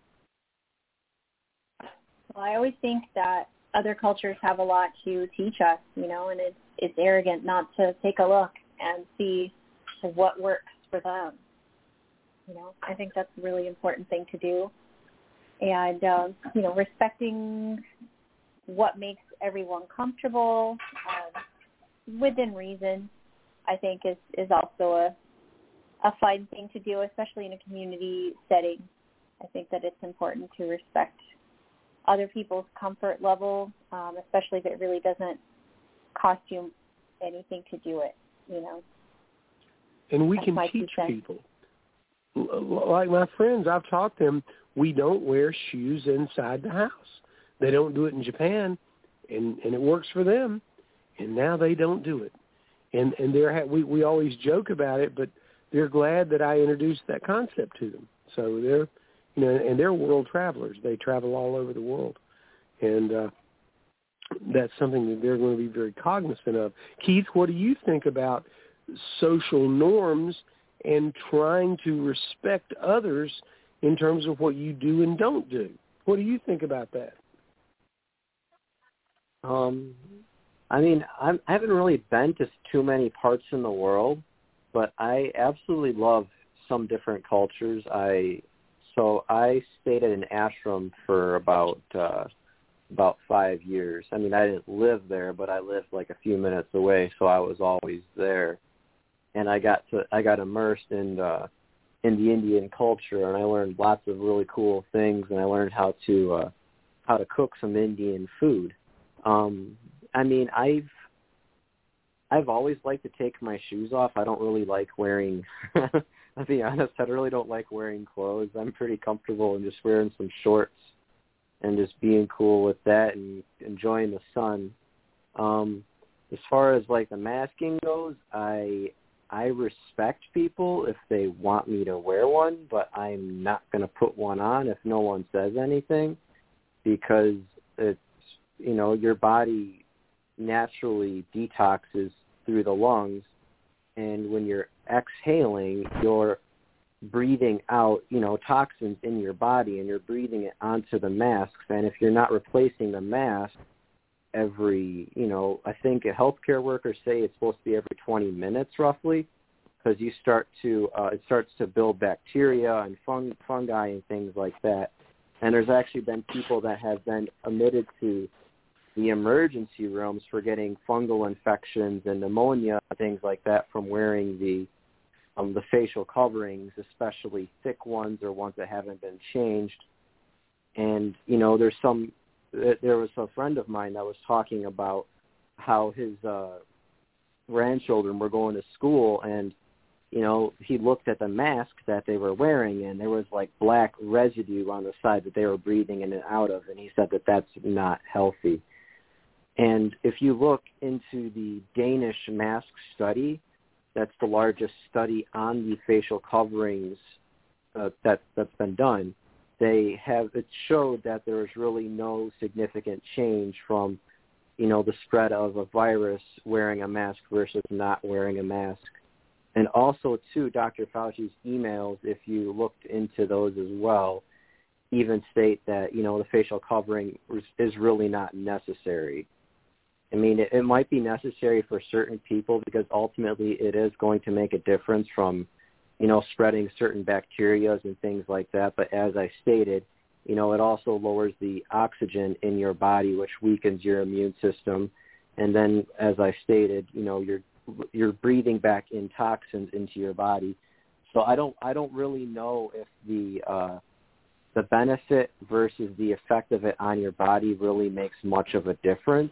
Well, I always think that other cultures have a lot to teach us, you know, and it's it's arrogant not to take a look and see what works for them. You know, I think that's a really important thing to do. And, um, you know, respecting what makes everyone comfortable um, within reason, I think is, is also a, a fine thing to do, especially in a community setting. I think that it's important to respect other people's comfort level, um, especially if it really doesn't cost you anything to do it, you know. And we That's can my teach two cents. people. Like my friends, I've taught them we don't wear shoes inside the house. They don't do it in Japan, and, and it works for them, and now they don't do it. And and they're we we always joke about it, but they're glad that I introduced that concept to them. So they're, you know, and they're world travelers. They travel all over the world, and uh, that's something that they're going to be very cognizant of. Keith, what do you think about social norms and trying to respect others in terms of what you do and don't do? What do you think about that? Um, I mean, I'm, I haven't really been to too many parts in the world, but I absolutely love some different cultures. I so I stayed at an ashram for about uh, about five years. I mean, I didn't live there, but I lived like a few minutes away, so I was always there. And I got to I got immersed in uh, in the Indian culture, and I learned lots of really cool things. And I learned how to uh, how to cook some Indian food. Um, I mean, I've I've always liked to take my shoes off. I don't really like wearing. I'll be honest, I really don't like wearing clothes. I'm pretty comfortable in just wearing some shorts and just being cool with that and enjoying the sun. Um, as far as like the masking goes, I. I respect people if they want me to wear one, but I'm not going to put one on if no one says anything, because it's, you know, your body naturally detoxes through the lungs, and when you're exhaling, you're breathing out, you know, toxins in your body, and you're breathing it onto the masks, and if you're not replacing the mask every, you know, I think healthcare workers say it's supposed to be every twenty minutes roughly, because you start to, uh, it starts to build bacteria and fung, fungi and things like that. And there's actually been people that have been admitted to the emergency rooms for getting fungal infections and pneumonia and things like that from wearing the, um, the facial coverings, especially thick ones or ones that haven't been changed. And, you know, there's some, there was a friend of mine that was talking about how his uh, grandchildren were going to school, and, you know, he looked at the mask that they were wearing, and there was like black residue on the side that they were breathing in and out of, and he said that that's not healthy. And if you look into the Danish mask study, that's the largest study on the facial coverings uh, that, that's been done. They have, it showed that there was really no significant change from, you know, the spread of a virus wearing a mask versus not wearing a mask. And also, too, Doctor Fauci's emails, if you looked into those as well, even state that, you know, the facial covering is really not necessary. I mean, it, it might be necessary for certain people because ultimately it is going to make a difference from, you know, spreading certain bacteria and things like that. But as I stated, you know, it also lowers the oxygen in your body, which weakens your immune system. And then, as I stated, you know, you're you're breathing back in toxins into your body. So I don't I don't really know if the uh, the benefit versus the effect of it on your body really makes much of a difference.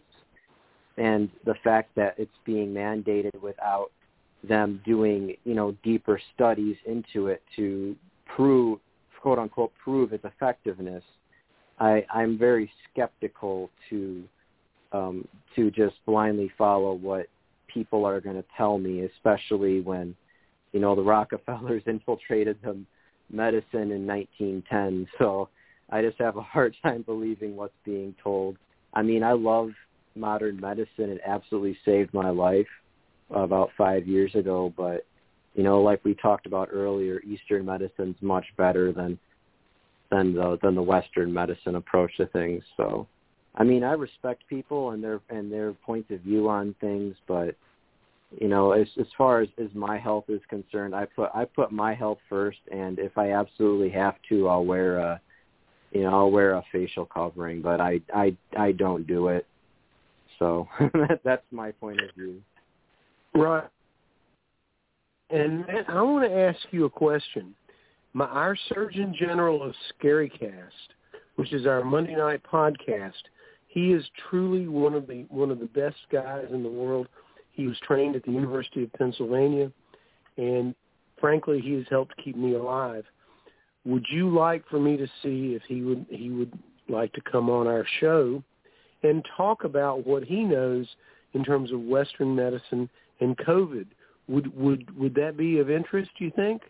And the fact that it's being mandated without them doing, you know, deeper studies into it to prove, quote unquote, prove its effectiveness, I, I'm very skeptical to um, to just blindly follow what people are going to tell me, especially when, you know, the Rockefellers infiltrated the medicine in nineteen ten. So I just have a hard time believing what's being told. I mean, I love modern medicine. It absolutely saved my life. about five years ago. But, you know, like we talked about earlier, Eastern medicine's much better than than the than the Western medicine approach to things. So, I mean, I respect people and their and their points of view on things, but you know, as as far as, as my health is concerned, I put I put my health first, and if I absolutely have to, I'll wear a you know I'll wear a facial covering, but I I I don't do it. So that, that's my point of view. Right. And Matt, I want to ask you a question. My, our Surgeon General of Scarycast, which is our Monday night podcast, he is truly one of the one of the best guys in the world. He was trained at the University of Pennsylvania, and frankly, he has helped keep me alive. Would you like for me to see if he would he would like to come on our show and talk about what he knows in terms of Western medicine and COVID? Would would would that be of interest, do you think?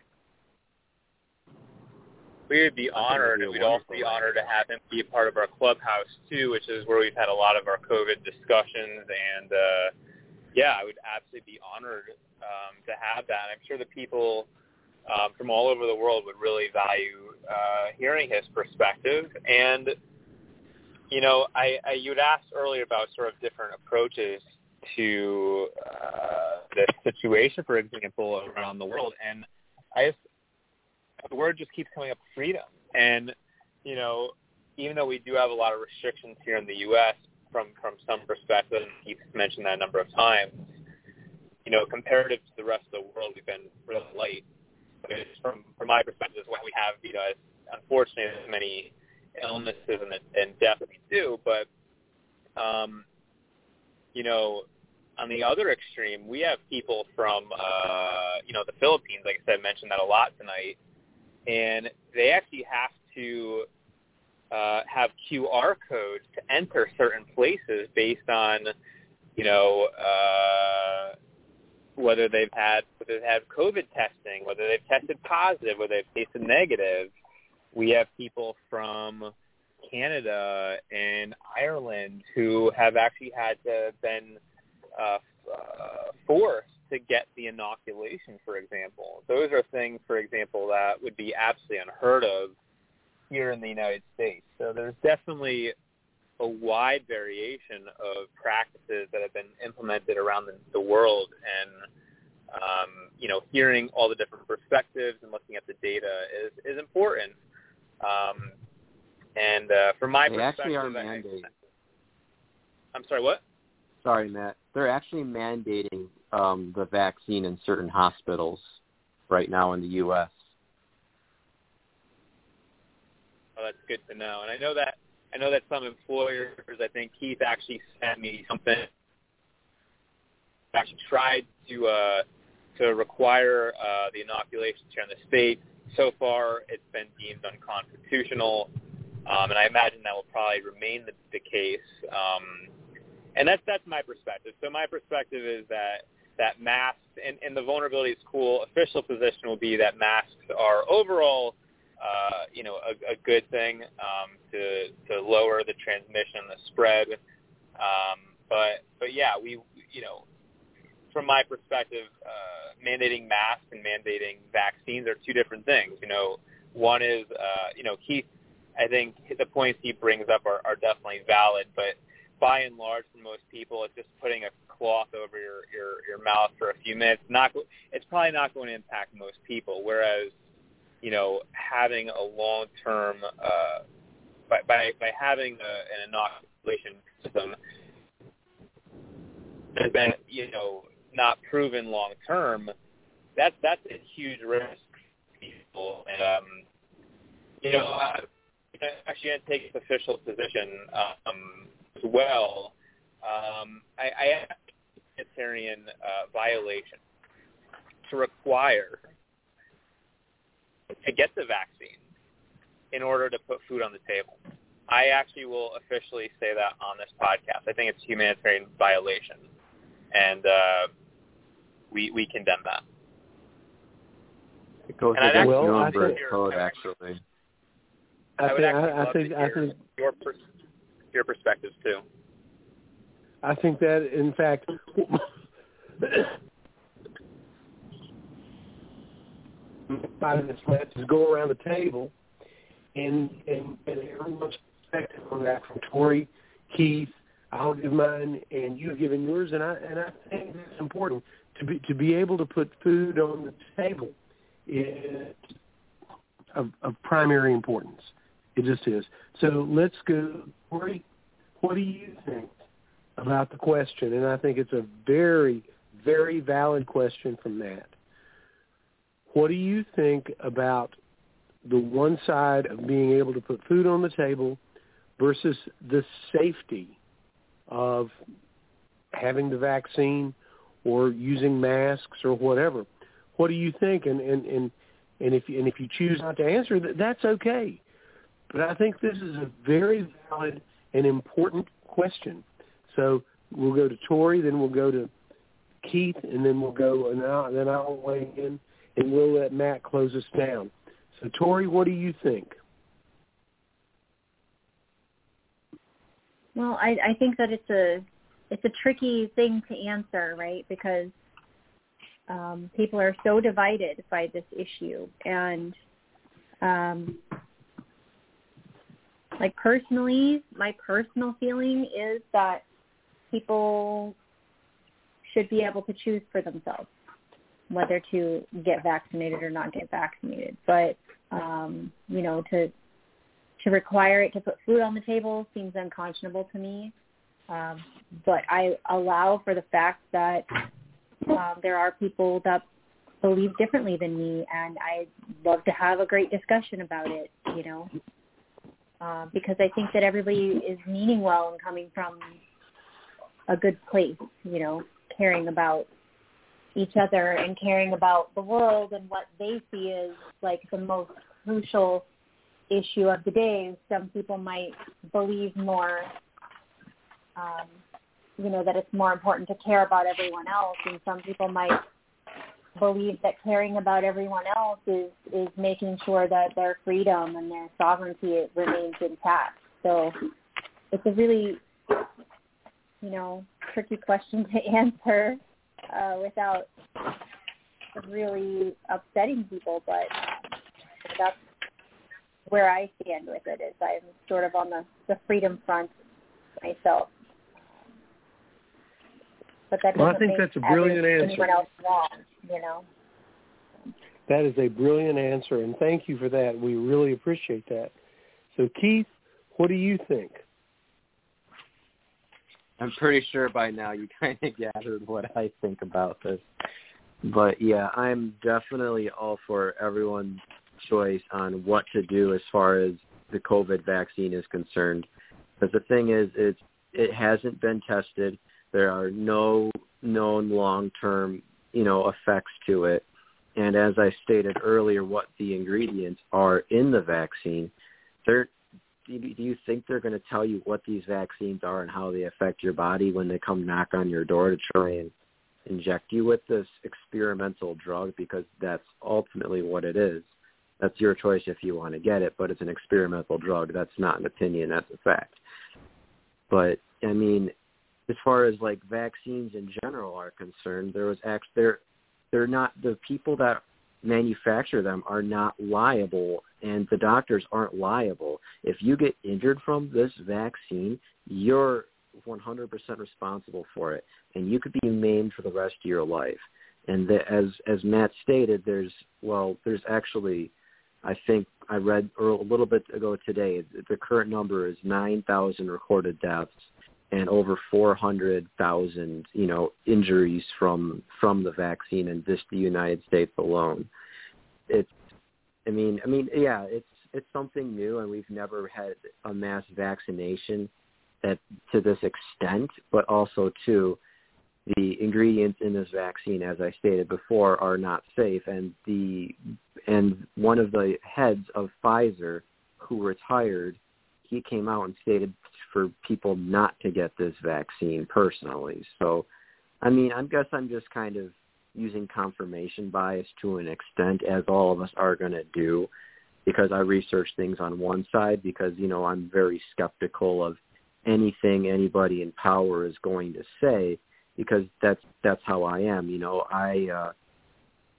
We would be honored, and we'd also be honored to have him be a part of our clubhouse, too, which is where we've had a lot of our COVID discussions. And, uh, yeah, I would absolutely be honored um, to have that. I'm sure the people um, from all over the world would really value uh, hearing his perspective. And, you know, I, I you had asked earlier about sort of different approaches to uh, this situation, for example, around the world. And I just, the word just keeps coming up, freedom. And, you know, even though we do have a lot of restrictions here in the U S from, from some perspective, and Keith mentioned that a number of times, you know, comparative to the rest of the world, we've been really light. But it's from, from my perspective, when we have, you know, as, unfortunately, as many illnesses and, and death as we do. But, um, you know, on the other extreme, we have people from, uh, you know, the Philippines, like I said, mentioned that a lot tonight, and they actually have to uh, have Q R codes to enter certain places based on, you know, uh, whether they've had whether they've had COVID testing, whether they've tested positive, whether they've tested negative. We have people from Canada and Ireland who have actually had to been uh, uh, forced to get the inoculation, for example. Those are things, for example, that would be absolutely unheard of here in the United States. So there's definitely a wide variation of practices that have been implemented around the, the world, and um, you know, hearing all the different perspectives and looking at the data is, is important. Um, and uh, from my they perspective, actually are I, mandating. I'm sorry, what? Sorry, Matt. They're actually mandating um, the vaccine in certain hospitals right now in the U S. Oh, that's good to know. And I know that I know that some employers, I think Keith actually sent me something. Actually tried to uh, to require uh, the inoculations here in the state. So far, it's been deemed unconstitutional, um, and I imagine that will probably remain the, the case. Um, and that's that's my perspective. So my perspective is that that masks, and, and the vulnerability school official position will be that masks are overall, uh, you know, a, a good thing um, to to lower the transmission, the spread. Um, but but yeah, we you know, from my perspective, uh, mandating masks and mandating vaccines are two different things. You know, one is uh, you know, Keith, I think the points he brings up are, are definitely valid, but by and large, for most people, it's just putting a cloth over your, your, your mouth for a few minutes. Not, it's probably not going to impact most people. Whereas, you know, having a long-term, uh, by, by by having a, an inoculation system has been, you know, not proven long-term, that's that's a huge risk for people. And um, you know, I, I actually had to take this official position. Um, as well, um, I, I asked a humanitarian uh, violation to require to get the vaccine in order to put food on the table. I actually will officially say that on this podcast. I think it's a humanitarian violation, and uh, we we condemn that. It goes and against well, Nuremberg think, code, actually. I, I would think, actually I, love I think, to I hear think, your pers- your perspectives too. I think that, in fact, five minutes left is go around the table and, and, and everyone's perspective on that from Tori, Keith, I'll give mine, and you've given yours, and I and I think it's important to be to be able to put food on the table is of, of primary importance. It just is. So let's go, Tori. What do you think about the question? And I think it's a very, very valid question from Matt. What do you think about the one side of being able to put food on the table versus the safety of having the vaccine or using masks or whatever? What do you think? And and, and, and if you, and if you choose not to answer, that's okay. But I think this is a very valid and important question. So we'll go to Tori, then we'll go to Keith, and then we'll go, and I'll, then I'll weigh in, and we'll let Matt close us down. So Tori, what do you think? Well, I, I think that it's a it's a tricky thing to answer, right? Because um, people are so divided by this issue, and um, like personally, my personal feeling is that people should be able to choose for themselves whether to get vaccinated or not get vaccinated. But um, you know, to to require it to put food on the table seems unconscionable to me. Um, but I allow for the fact that um, there are people that believe differently than me, and I'd love to have a great discussion about it, you know, uh, because I think that everybody is meaning well and coming from a good place, you know, caring about each other and caring about the world and what they see as like the most crucial issue of the day. Some people might believe more, um, you know, that it's more important to care about everyone else, and some people might believe that caring about everyone else is, is making sure that their freedom and their sovereignty remains intact. So it's a really, you know, tricky question to answer uh, without really upsetting people, but that's where I stand with it. Is I'm sort of on the, the freedom front myself. But that doesn't well, I think make that's a brilliant every, answer. anyone else wrong, you know. That is a brilliant answer, and thank you for that. We really appreciate that. So, Keith, what do you think? I'm pretty sure by now you kind of gathered what I think about this. But, yeah, I'm definitely all for everyone's choice on what to do as far as the COVID vaccine is concerned. Because the thing is, it's, it hasn't been tested. There are no known long-term, you know, effects to it. And as I stated earlier, what the ingredients are in the vaccine, they're, do you think they're going to tell you what these vaccines are and how they affect your body when they come knock on your door to try and inject you with this experimental drug? Because that's ultimately what it is. That's your choice if you want to get it, but it's an experimental drug. That's not an opinion. That's a fact. But, I mean, as far as, like, vaccines in general are concerned, there was actually, they're, they're not, the people that manufacture them are not liable, and the doctors aren't liable. If you get injured from this vaccine, you're one hundred percent responsible for it, and you could be maimed for the rest of your life. And the, as as Matt stated, there's, well, there's actually, I think I read a little bit ago today, the current number is nine thousand recorded deaths and over four hundred thousand, you know, injuries from from the vaccine in just the United States alone. It's, I mean, I mean, yeah, it's it's something new, and we've never had a mass vaccination at to this extent. But also, too, the ingredients in this vaccine, as I stated before, are not safe. And the and one of the heads of Pfizer, who retired, he came out and stated for people not to get this vaccine personally. So, I mean, I guess I'm just kind of using confirmation bias to an extent, as all of us are going to do, because I research things on one side because, you know, I'm very skeptical of anything anybody in power is going to say, because that's that's how I am. You know, I uh,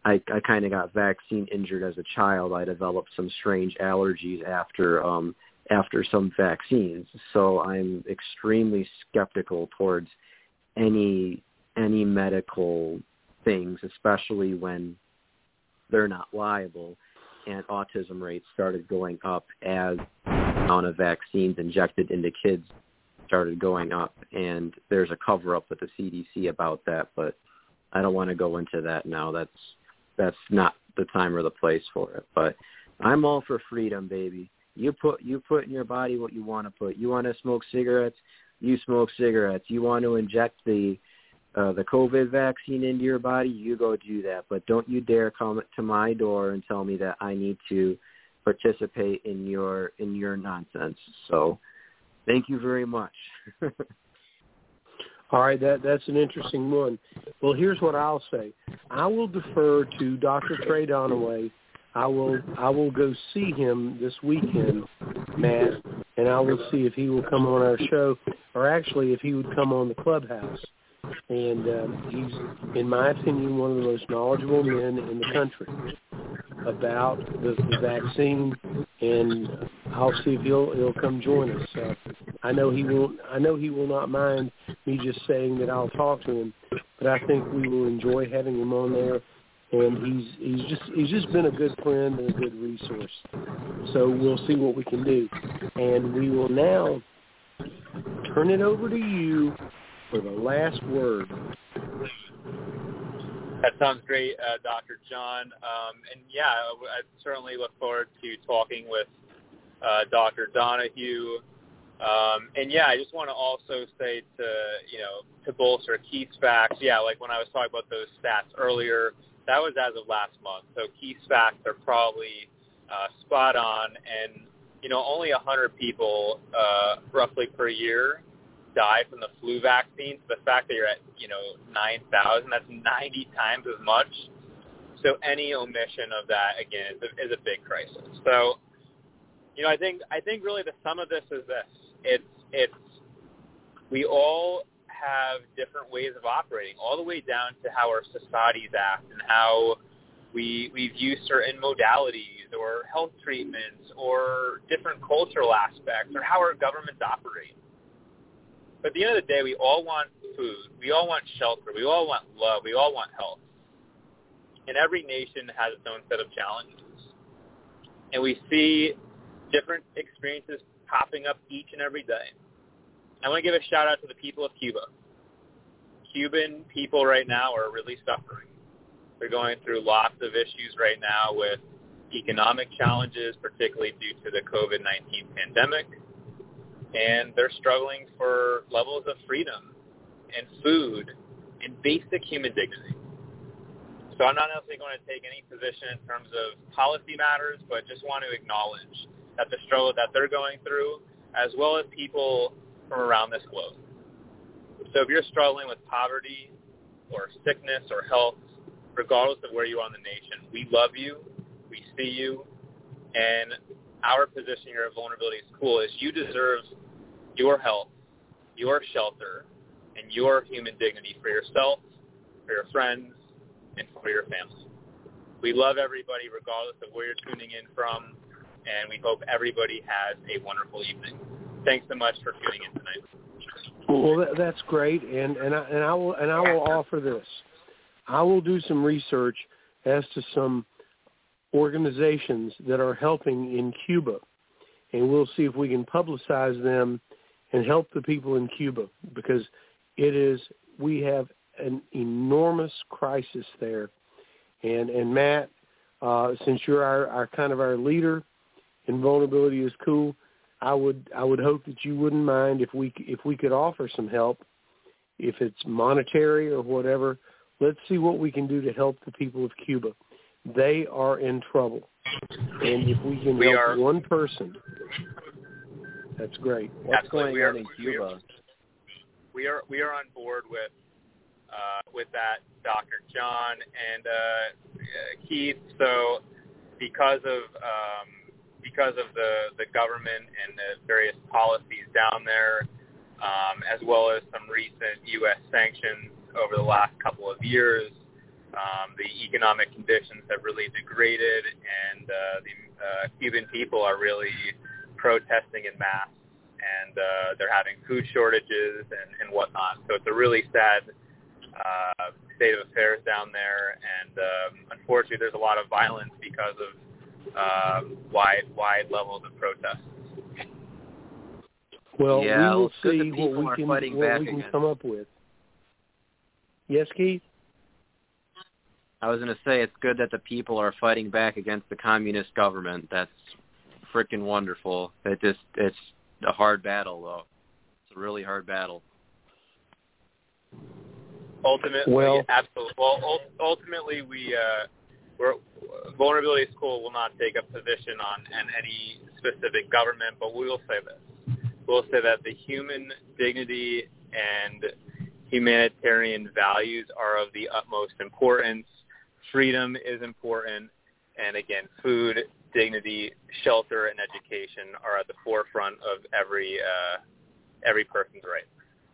I, I kind of got vaccine injured as a child. I developed some strange allergies after um, after some vaccines. So I'm extremely skeptical towards any any medical things, especially when they're not liable. And autism rates started going up as the amount of vaccines injected into kids started going up. And there's a cover-up with the C D C about that, but I don't want to go into that now. That's that's not the time or the place for it. But I'm all for freedom, baby. You put you put in your body what you want to put. You want to smoke cigarettes, you smoke cigarettes. You want to inject the uh, the COVID vaccine into your body, you go do that. But don't you dare come to my door and tell me that I need to participate in your in your nonsense. So thank you very much. All right, that that's an interesting one. Well, here's what I'll say. I will defer to Doctor Trey Donaway. I will I will go see him this weekend, Matt, and I will see if he will come on our show, or actually if he would come on the Clubhouse. And um, he's, in my opinion, one of the most knowledgeable men in the country about the, the vaccine, and I'll see if he'll he'll come join us. Uh, I know he will. I know he will not mind me just saying that I'll talk to him, but I think we will enjoy having him on there. And he's he's just he's just been a good friend and a good resource. So we'll see what we can do, and we will now turn it over to you for the last word. That sounds great, uh, Doctor John. Um, and yeah, I certainly look forward to talking with uh, Doctor Donahue. Um, and yeah, I just want to also say to, you know, to bolster Keith's facts, yeah, like when I was talking about those stats earlier, that was as of last month. So Keith's facts are probably uh, spot on. And, you know, only one hundred people uh, roughly per year die from the flu vaccine. So the fact that you're at, you know, nine thousand, that's ninety times as much. So any omission of that, again, is a, is a big crisis. So, you know, I think I think really the sum of this is this. It's, it's we all have different ways of operating, all the way down to how our societies act and how we we view certain modalities or health treatments or different cultural aspects or how our governments operate. But at the end of the day, we all want food. We all want shelter. We all want love. We all want health. And every nation has its own set of challenges. And we see different experiences popping up each and every day. I want to give a shout-out to the people of Cuba. Cuban people right now are really suffering. They're going through lots of issues right now with economic challenges, particularly due to the covid nineteen pandemic. And they're struggling for levels of freedom and food and basic human dignity. So I'm not necessarily going to take any position in terms of policy matters, but just want to acknowledge that the struggle that they're going through, as well as people from around this globe. So if you're struggling with poverty or sickness or health, regardless of where you are in the nation, we love you, we see you, and our position here at Vulnerability School is you deserve your health, your shelter, and your human dignity for yourself, for your friends, and for your family. We love everybody regardless of where you're tuning in from, and we hope everybody has a wonderful evening. Thanks so much for tuning in tonight. Well, that, that's great, and and I, and I will and I will offer this. I will do some research as to some organizations that are helping in Cuba, and we'll see if we can publicize them and help the people in Cuba, because it is we have an enormous crisis there. And and Matt, uh, since you're our, our kind of our leader in Vulnerability is Cool, I would I would hope that you wouldn't mind if we if we could offer some help, if it's monetary or whatever. Let's see what we can do to help the people of Cuba. They are in trouble, and if we can we help are, one person, that's great. What's going we are, on in Cuba? We are we are on board with uh, with that, Doctor John and uh, Keith. So because of um, because of the, the government and the various policies down there, um, as well as some recent U S sanctions over the last couple of years, Um, the economic conditions have really degraded, and uh, the uh, Cuban people are really protesting in mass, and uh, they're having food shortages and, and whatnot. So it's a really sad uh, state of affairs down there, and um, unfortunately there's a lot of violence because of uh, wide, wide levels of protests. Well, yeah, we will well, see what we can, what we can come up with. Yes, Keith? I was going to say it's good that the people are fighting back against the communist government. That's freaking wonderful. It just it's a hard battle, though. It's a really hard battle. Ultimately, well, absolutely. Well, ultimately, we uh, we're, Vulnerability School will not take a position on, on any specific government, but we will say this: we'll say that the human dignity and humanitarian values are of the utmost importance. Freedom is important, and again, food, dignity, shelter, and education are at the forefront of every uh, every person's right.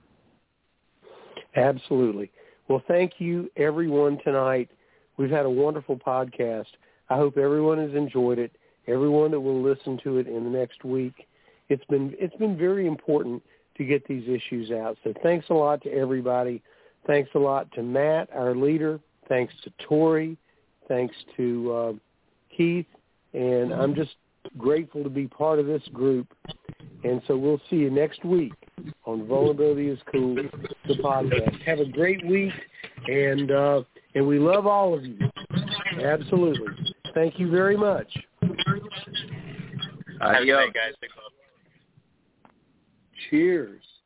Absolutely. Well, thank you, everyone, tonight. We've had a wonderful podcast. I hope everyone has enjoyed it. Everyone that will listen to it in the next week. It's been it's been very important to get these issues out. So thanks a lot to everybody. Thanks a lot to Matt, our leader. Thanks to Tori. Thanks to uh, Keith. And I'm just grateful to be part of this group. And so we'll see you next week on Vulnerability is Cool, the podcast. Have a great week, and uh, and we love all of you. Absolutely. Thank you very much. Have a good night, guys. Cheers.